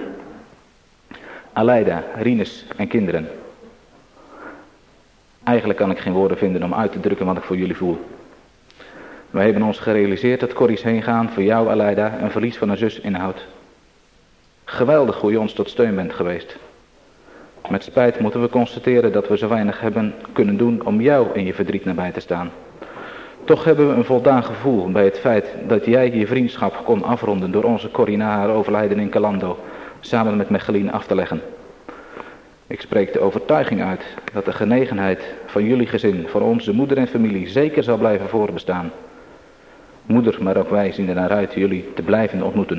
Aleida, Rinus en kinderen. Eigenlijk kan ik geen woorden vinden om uit te drukken wat ik voor jullie voel. Wij hebben ons gerealiseerd dat Corrie's heengaan voor jou, Aleida, een verlies van een zus inhoudt. Geweldig hoe je ons tot steun bent geweest. Met spijt moeten we constateren dat we zo weinig hebben kunnen doen om jou in je verdriet nabij te staan. Toch hebben we een voldaan gevoel bij het feit dat jij je vriendschap kon afronden door onze Corrie na haar overlijden in Calando samen met Mechelien af te leggen. Ik spreek de overtuiging uit dat de genegenheid van jullie gezin voor onze moeder en familie zeker zal blijven voorbestaan. Moeder, maar ook wij zien er naar uit jullie te blijven ontmoeten.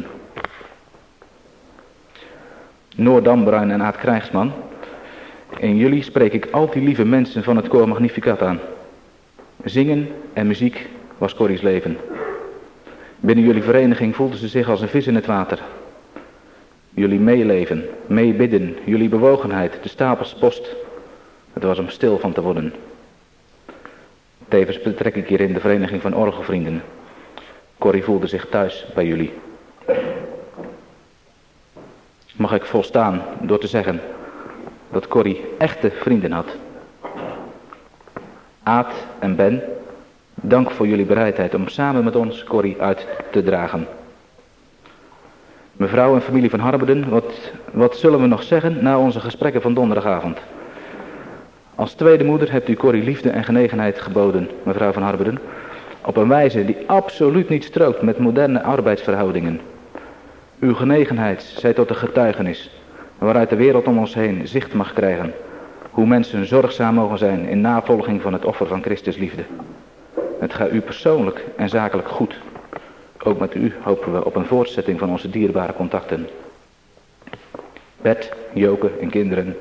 Noor Dambruin en Aad Krijgsman, in jullie spreek ik al die lieve mensen van het Koor Magnificat aan. Zingen en muziek was Corrie's leven. Binnen jullie vereniging voelde ze zich als een vis in het water. Jullie meeleven, meebidden, jullie bewogenheid, de stapels post. Het was om stil van te worden. Tevens betrek ik hierin de vereniging van orgelvrienden. Corrie voelde zich thuis bij jullie. Mag ik volstaan door te zeggen dat Corrie echte vrienden had. Aad en Ben, dank voor jullie bereidheid om samen met ons Corrie uit te dragen. Mevrouw en familie van Harberden, wat, wat zullen we nog zeggen na onze gesprekken van donderdagavond? Als tweede moeder hebt u Corrie liefde en genegenheid geboden, mevrouw van Harberden, op een wijze die absoluut niet strookt met moderne arbeidsverhoudingen. Uw genegenheid zij tot een getuigenis, waaruit de wereld om ons heen zicht mag krijgen, hoe mensen zorgzaam mogen zijn in navolging van het offer van Christus liefde. Het gaat u persoonlijk en zakelijk goed. Ook met u hopen we op een voortzetting van onze dierbare contacten. Bert, Joke en kinderen.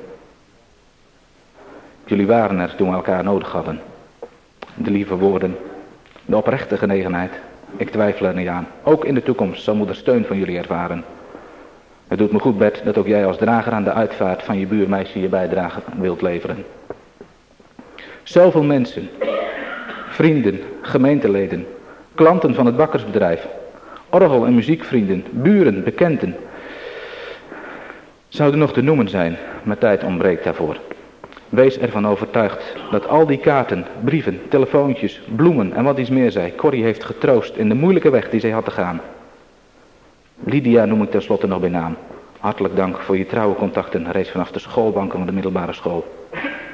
Jullie waren er toen we elkaar nodig hadden. De lieve woorden, de oprechte genegenheid. Ik twijfel er niet aan. Ook in de toekomst zal moeder steun van jullie ervaren. Het doet me goed, Bert, dat ook jij als drager aan de uitvaart van je buurmeisje je bijdrage wilt leveren. Zoveel mensen, vrienden, gemeenteleden, klanten van het bakkersbedrijf, orgel- en muziekvrienden, buren, bekenden. Zouden nog te noemen zijn, maar tijd ontbreekt daarvoor. Wees ervan overtuigd dat al die kaarten, brieven, telefoontjes, bloemen en wat iets meer zij, Corrie heeft getroost in de moeilijke weg die zij had te gaan. Lydia noem ik tenslotte nog bij naam. Hartelijk dank voor je trouwe contacten, reeds vanaf de schoolbanken van de middelbare school.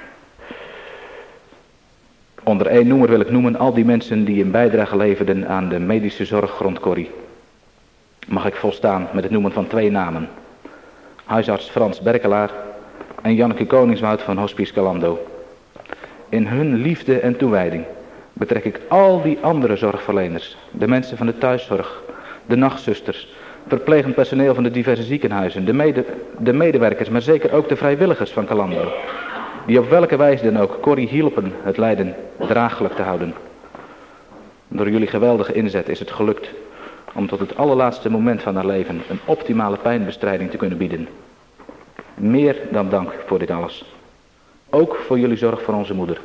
Onder één noemer wil ik noemen al die mensen die een bijdrage leverden aan de medische zorg rond Corrie. Mag ik volstaan met het noemen van twee namen. Huisarts Frans Berkelaar en Janneke Koningswoud van Hospice Calando. In hun liefde en toewijding betrek ik al die andere zorgverleners, de mensen van de thuiszorg, de nachtzusters, verplegend personeel van de diverse ziekenhuizen, de, mede, de medewerkers, maar zeker ook de vrijwilligers van Calando, die op welke wijze dan ook Corrie hielpen het lijden draaglijk te houden. Door jullie geweldige inzet is het gelukt om tot het allerlaatste moment van haar leven een optimale pijnbestrijding te kunnen bieden. Meer dan dank voor dit alles. Ook voor jullie zorg voor onze moeder.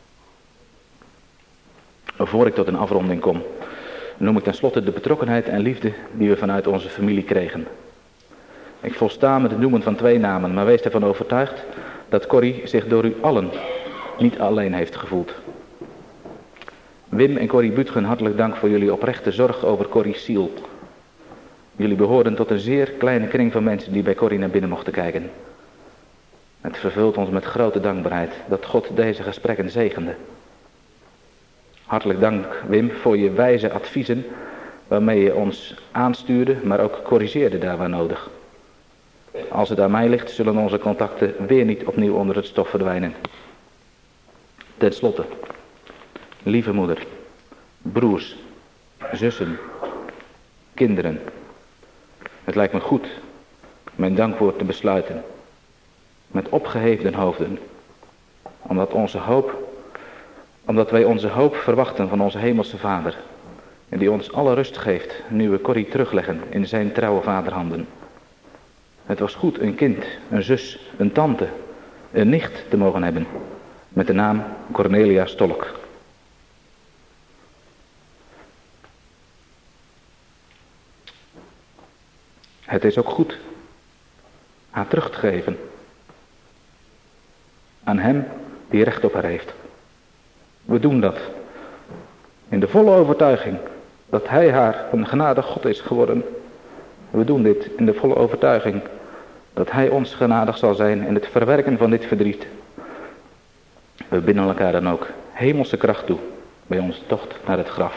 Voor ik tot een afronding kom, noem ik tenslotte de betrokkenheid en liefde die we vanuit onze familie kregen. Ik volsta met het noemen van twee namen, maar wees ervan overtuigd dat Corrie zich door u allen niet alleen heeft gevoeld. Wim en Corrie Buutgen, hartelijk dank voor jullie oprechte zorg over Corrie's ziel. Jullie behoorden tot een zeer kleine kring van mensen die bij Corrie naar binnen mochten kijken. Het vervult ons met grote dankbaarheid dat God deze gesprekken zegende. Hartelijk dank, Wim, voor je wijze adviezen waarmee je ons aanstuurde, maar ook corrigeerde daar waar nodig. Als het aan mij ligt, zullen onze contacten weer niet opnieuw onder het stof verdwijnen. Ten slotte, lieve moeder, broers, zussen, kinderen. Het lijkt me goed mijn dankwoord te besluiten met opgeheven hoofden, omdat onze hoop, omdat wij onze hoop verwachten van onze hemelse Vader, en die ons alle rust geeft nu we Corrie terugleggen in zijn trouwe vaderhanden. Het was goed een kind, een zus, een tante, een nicht te mogen hebben, met de naam Cornelia Stolk. Het is ook goed haar terug te geven aan hem die recht op haar heeft. We doen dat in de volle overtuiging dat hij haar een genadig God is geworden. We doen dit in de volle overtuiging dat hij ons genadig zal zijn in het verwerken van dit verdriet. We bidden elkaar dan ook hemelse kracht toe bij onze tocht naar het graf.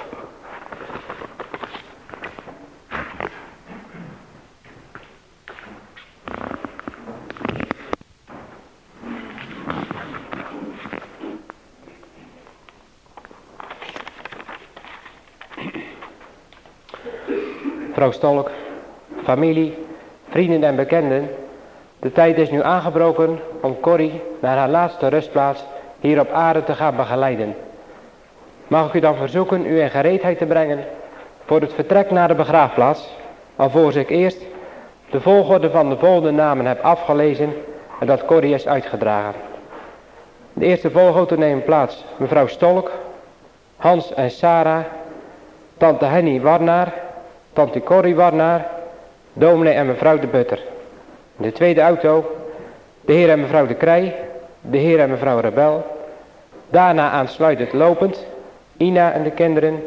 Mevrouw Stolk, familie, vrienden en bekenden, de tijd is nu aangebroken om Corrie naar haar laatste rustplaats hier op aarde te gaan begeleiden. Mag ik u dan verzoeken u in gereedheid te brengen voor het vertrek naar de begraafplaats, alvorens ik eerst de volgorde van de volgende namen heb afgelezen en dat Corrie is uitgedragen. De eerste volgorde nemen plaats mevrouw Stolk, Hans en Sarah, tante Henny Warnaar, tante Corrie Warnaar, dominee en mevrouw de Butter. De tweede auto, de heer en mevrouw de Krij, de heer en mevrouw Rebel. Daarna aansluitend lopend, Ina en de kinderen.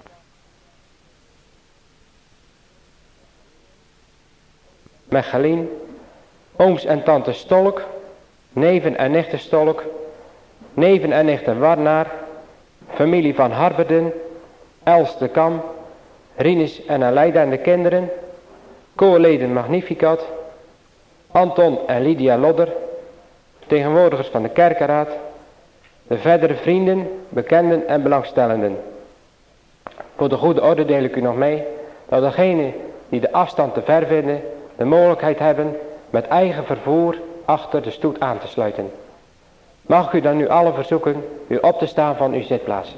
Mechelien, ooms en tante Stolk, neven en nichten Stolk, neven en nichten Warnaar, familie van Harberden, Els de Kam, Rinus en Aleida en de kinderen, koorleden Magnificat, Anton en Lydia Lodder, tegenwoordigers van de kerkenraad, de verdere vrienden, bekenden en belangstellenden. Voor de goede orde deel ik u nog mee dat degenen die de afstand te ver vinden, de mogelijkheid hebben met eigen vervoer achter de stoet aan te sluiten. Mag ik u dan nu allen verzoeken u op te staan van uw zitplaatsen.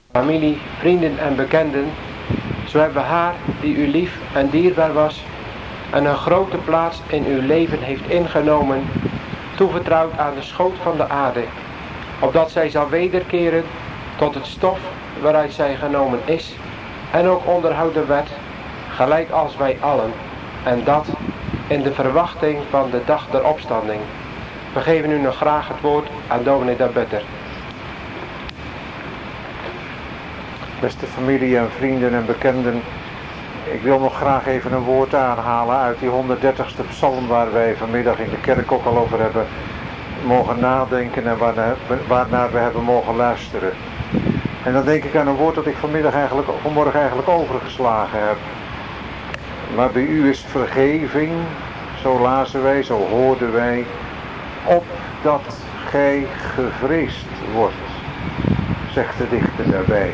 familie, vrienden en bekenden, zo hebben we haar die u lief en dierbaar was en een grote plaats in uw leven heeft ingenomen, toevertrouwd aan de schoot van de aarde, opdat zij zal wederkeren tot het stof waaruit zij genomen is en ook onderhouden werd, gelijk als wij allen, en dat in de verwachting van de dag der opstanding. We geven u nog graag het woord aan dominee de Butter. Beste familie en vrienden en bekenden, ik wil nog graag even een woord aanhalen uit die honderddertigste psalm waar wij vanmiddag in de kerk ook al over hebben mogen nadenken en waarnaar, waarnaar we hebben mogen luisteren. En dan denk ik aan een woord dat ik vanmiddag eigenlijk, vanmorgen eigenlijk overgeslagen heb. Maar bij u is vergeving, zo lazen wij, zo hoorden wij, opdat gij gevreesd wordt, zegt de dichter daarbij.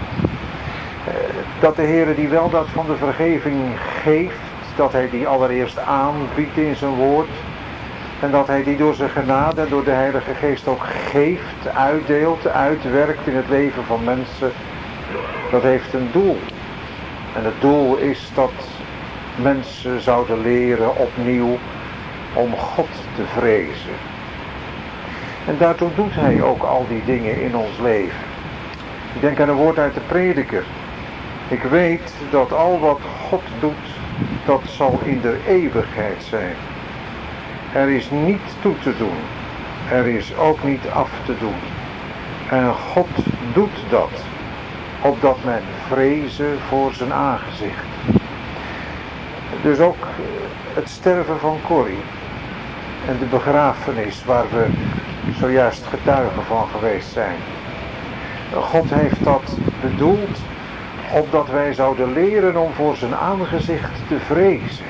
Dat de Heere die wel dat van de vergeving geeft, dat hij die allereerst aanbiedt in zijn woord, en dat hij die door zijn genade en door de Heilige Geest ook geeft, uitdeelt, uitwerkt in het leven van mensen, dat heeft een doel. En het doel is dat mensen zouden leren opnieuw om God te vrezen. En daartoe doet hij ook al die dingen in ons leven. Ik denk aan een woord uit de Prediker. Ik weet dat al wat God doet, dat zal in de eeuwigheid zijn. Er is niet toe te doen. Er is ook niet af te doen. En God doet dat, opdat men vrezen voor zijn aangezicht. Dus ook het sterven van Corrie en de begrafenis waar we zojuist getuigen van geweest zijn. God heeft dat bedoeld opdat wij zouden leren om voor zijn aangezicht te vrezen.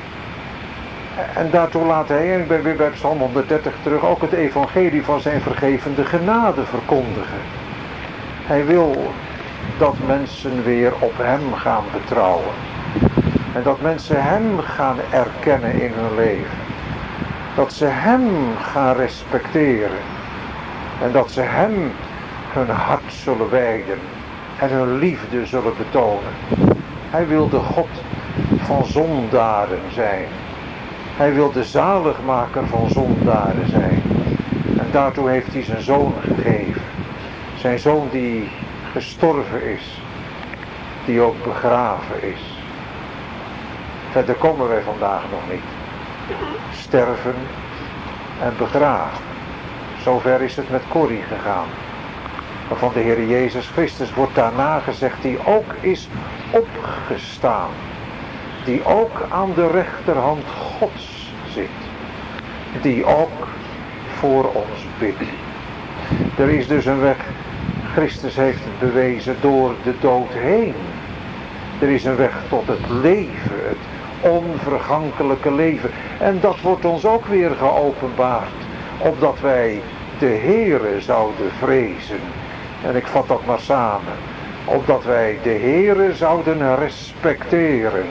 En daartoe laat hij, en ik ben weer bij Psalm honderddertig terug, ook het evangelie van zijn vergevende genade verkondigen. Hij wil dat mensen weer op hem gaan betrouwen. En dat mensen hem gaan erkennen in hun leven. Dat ze hem gaan respecteren. En dat ze hem hun hart zullen wijden. En hun liefde zullen betonen. Hij wil de God van zondaren zijn. Hij wil de zaligmaker van zondaren zijn. En daartoe heeft hij zijn zoon gegeven. Zijn zoon die gestorven is. Die ook begraven is. Verder komen wij vandaag nog niet. Sterven en begraven. Zover is het met Corrie gegaan. Maar van de Heer Jezus Christus wordt daarna gezegd die ook is opgestaan. Die ook aan de rechterhand Gods zit. Die ook voor ons bidt. Er is dus een weg. Christus heeft het bewezen door de dood heen. Er is een weg tot het leven. Het onvergankelijke leven. En dat wordt ons ook weer geopenbaard. Opdat wij de Heere zouden vrezen. En ik vat dat maar samen. Opdat wij de Heere zouden respecteren.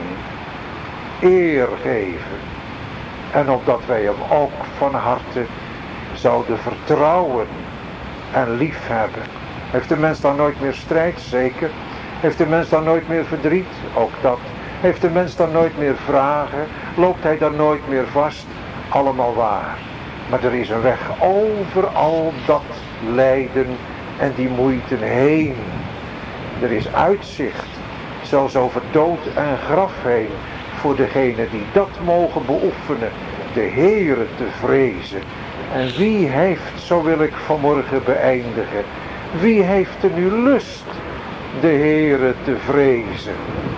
Eer geven. En opdat wij hem ook van harte zouden vertrouwen. En liefhebben. Heeft de mens dan nooit meer strijd? Zeker. Heeft de mens dan nooit meer verdriet? Ook dat. Heeft de mens dan nooit meer vragen? Loopt hij dan nooit meer vast? Allemaal waar. Maar er is een weg over al dat lijden en die moeite heen. Er is uitzicht, zelfs over dood en graf heen, voor degenen die dat mogen beoefenen, de Heere te vrezen. En wie heeft, zo wil ik vanmorgen beëindigen, wie heeft er nu lust de Heere te vrezen?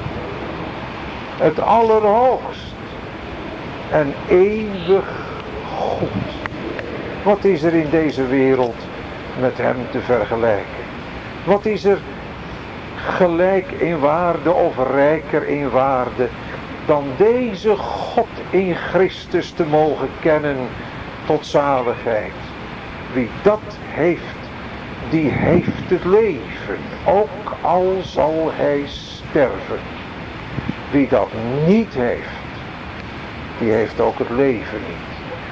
Het allerhoogst en eeuwig goed. Wat is er in deze wereld met hem te vergelijken? Wat is er gelijk in waarde of rijker in waarde dan deze God in Christus te mogen kennen tot zaligheid? Wie dat heeft, die heeft het leven, ook al zal hij sterven. Wie dat niet heeft, die heeft ook het leven niet.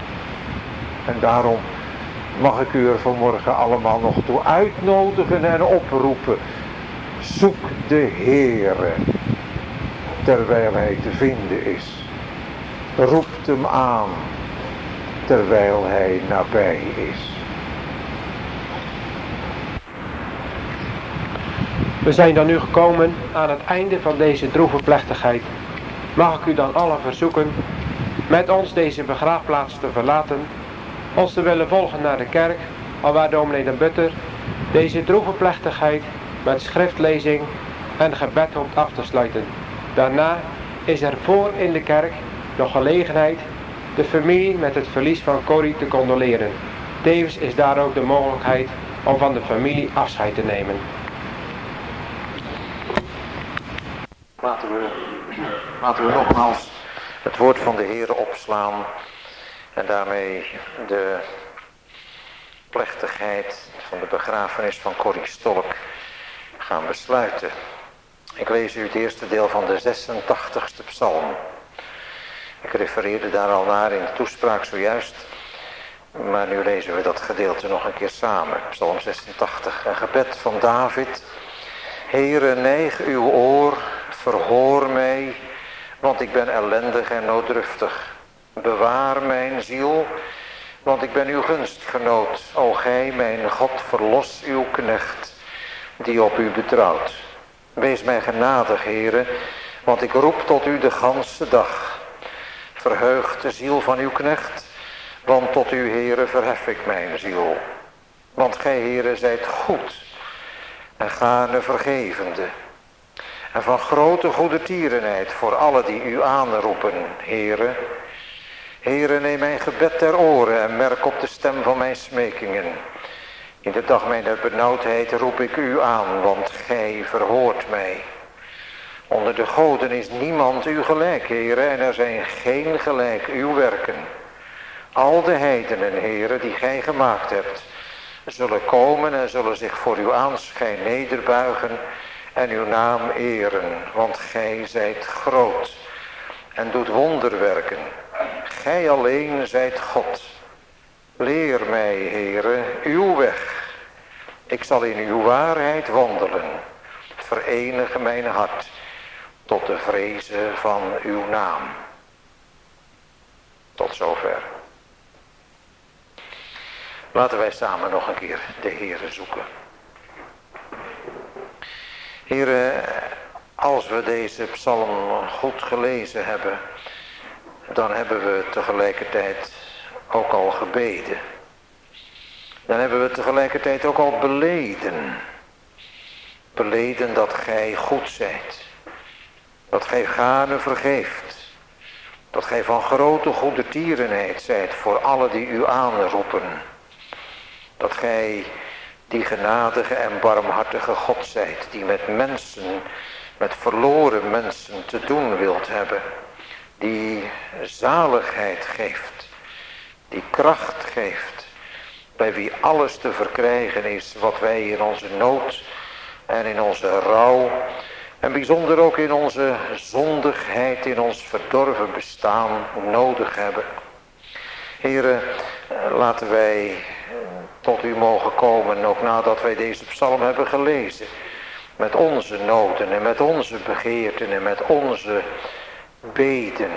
En daarom mag ik u er vanmorgen allemaal nog toe uitnodigen en oproepen. Zoek de Heere, terwijl hij te vinden is. Roept hem aan, terwijl hij nabij is. We zijn dan nu gekomen aan het einde van deze droeve plechtigheid. Mag ik u dan allen verzoeken met ons deze begraafplaats te verlaten, ons te willen volgen naar de kerk, alwaar dominee de Butter deze droeve plechtigheid met schriftlezing en gebed hoopt af te sluiten. Daarna is er voor in de kerk nog gelegenheid de familie met het verlies van Corrie te condoleren. Tevens is daar ook de mogelijkheid om van de familie afscheid te nemen. Laten we, laten we nogmaals het woord van de Heer opslaan en daarmee de plechtigheid van de begrafenis van Corrie Stolk gaan besluiten. Ik lees u het eerste deel van de zesentachtigste psalm. Ik refereerde daar al naar in de toespraak zojuist, maar nu lezen we dat gedeelte nog een keer samen. Psalm zesentachtig, een gebed van David. Heere, neig uw oor, verhoor mij, want ik ben ellendig en nooddruftig. Bewaar mijn ziel, want ik ben uw gunstgenoot. O gij, mijn God, verlos uw knecht, die op u betrouwt. Wees mij genadig, Heere, want ik roep tot u de ganse dag. Verheug de ziel van uw knecht, want tot u, Heere, verhef ik mijn ziel. Want gij, Heere, zijt goed en gaarne vergevende. En van grote goedertierenheid voor alle die u aanroepen, Heere. Heere, neem mijn gebed ter oren en merk op de stem van mijn smekingen. In de dag mijner benauwdheid roep ik u aan, want gij verhoort mij. Onder de goden is niemand u gelijk, Heere, en er zijn geen gelijk uw werken. Al de heidenen, Heere, die gij gemaakt hebt, zullen komen en zullen zich voor uw aanschijn nederbuigen en uw naam eren, want gij zijt groot en doet wonderwerken. Gij alleen zijt God. Leer mij, Heere, uw weg. Ik zal in uw waarheid wandelen. Verenige mijn hart tot de vrezen van uw naam. Tot zover. Laten wij samen nog een keer de Heere zoeken. Heere, als we deze psalm goed gelezen hebben, dan hebben we tegelijkertijd ook al gebeden. Dan hebben we tegelijkertijd ook al beleden. Beleden dat gij goed zijt. Dat gij gaarne vergeeft. Dat gij van grote goedertierenheid zijt voor alle die u aanroepen. Dat gij die genadige en barmhartige God zijt, die met mensen, met verloren mensen te doen wilt hebben. Die zaligheid geeft, die kracht geeft, bij wie alles te verkrijgen is wat wij in onze nood en in onze rouw en bijzonder ook in onze zondigheid, in ons verdorven bestaan nodig hebben. Heren, laten wij tot u mogen komen, ook nadat wij deze psalm hebben gelezen, met onze noden en met onze begeerten en met onze beden.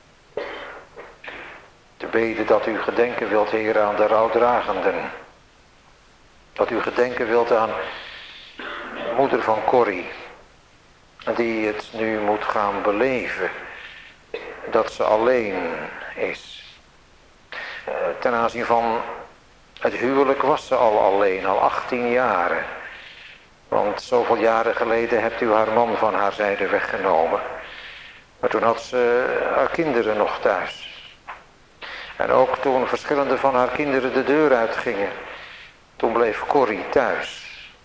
Te beden dat u gedenken wilt, Heer, aan de rouwdragenden. Dat u gedenken wilt aan moeder van Corrie, die het nu moet gaan beleven, dat ze alleen is. Ten aanzien van het huwelijk was ze al alleen, al achttien jaren. Want zoveel jaren geleden hebt u haar man van haar zijde weggenomen. Maar toen had ze haar kinderen nog thuis. En ook toen verschillende van haar kinderen de deur uitgingen, toen bleef Corrie thuis.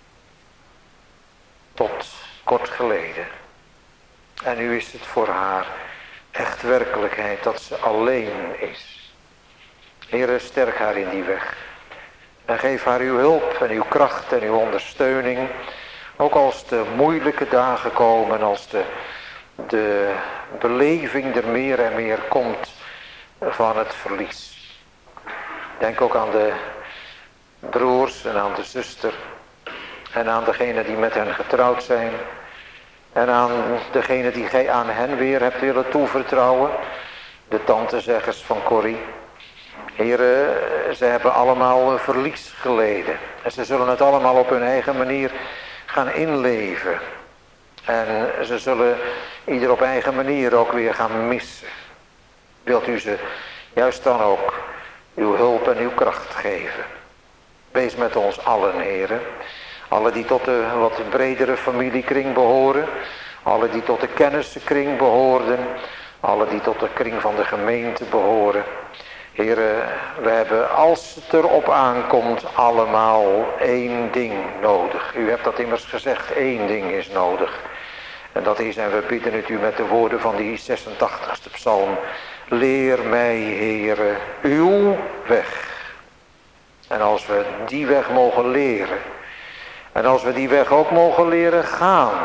Tot kort geleden. En nu is het voor haar echt werkelijkheid dat ze alleen is. Heere, sterk haar in die weg. En geef haar uw hulp en uw kracht en uw ondersteuning. Ook als de moeilijke dagen komen, als de, de beleving er meer en meer komt van het verlies. Denk ook aan de broers en aan de zuster En aan degenen die met hen getrouwd zijn. En aan degenen die gij aan hen weer hebt willen toevertrouwen. De tantezeggers van Corrie. Heren, ze hebben allemaal verlies geleden. En ze zullen het allemaal op hun eigen manier gaan inleven. En ze zullen ieder op eigen manier ook weer gaan missen. Wilt u ze juist dan ook uw hulp en uw kracht geven. Wees met ons allen, heren. Alle die tot de wat bredere familiekring behoren. Alle die tot de kennissenkring behoorden. Alle die tot de kring van de gemeente behoren. Heren, we hebben als het erop aankomt allemaal één ding nodig. U hebt dat immers gezegd, één ding is nodig. En dat is, en we bidden het u met de woorden van die zesentachtigste psalm. Leer mij, Heere, uw weg. En als we die weg mogen leren. En als we die weg ook mogen leren gaan.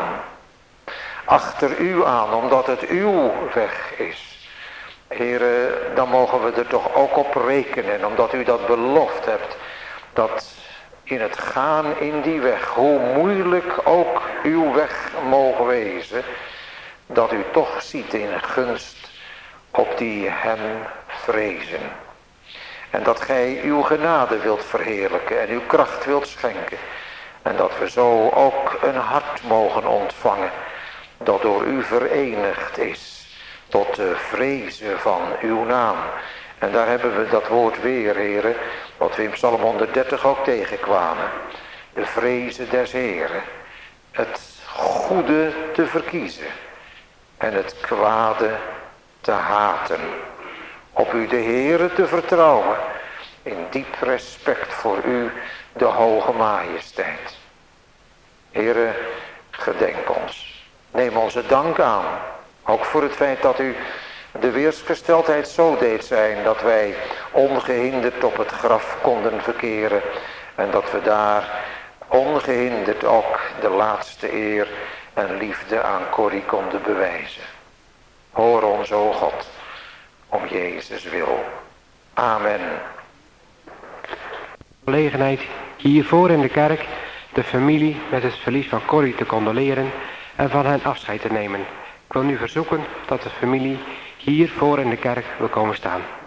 Achter u aan, omdat het uw weg is. Heere, dan mogen we er toch ook op rekenen. Omdat u dat beloofd hebt. Dat in het gaan in die weg, hoe moeilijk ook uw weg mogen wezen. Dat u toch ziet in gunst op die hem vrezen. En dat gij uw genade wilt verheerlijken en uw kracht wilt schenken. En dat we zo ook een hart mogen ontvangen. Dat door u verenigd is. Tot de vrezen van uw naam. En daar hebben we dat woord weer, heren. Wat we in Psalm honderddertig ook tegenkwamen. De vrezen des Heren. Het goede te verkiezen. En het kwade te haten. Op u de Heere te vertrouwen. In diep respect voor u, de hoge majesteit. Heere, gedenk ons. Neem onze dank aan. Ook voor het feit dat u de weersgesteldheid zo deed zijn. Dat wij ongehinderd op het graf konden verkeren. En dat we daar ongehinderd ook de laatste eer en liefde aan Corrie konden bewijzen. Hoor ons, o God, om Jezus wil. Amen. Gelegenheid hiervoor in de kerk de familie met het verlies van Corrie te condoleren en van hen afscheid te nemen. Ik wil nu verzoeken dat de familie hiervoor in de kerk wil komen staan.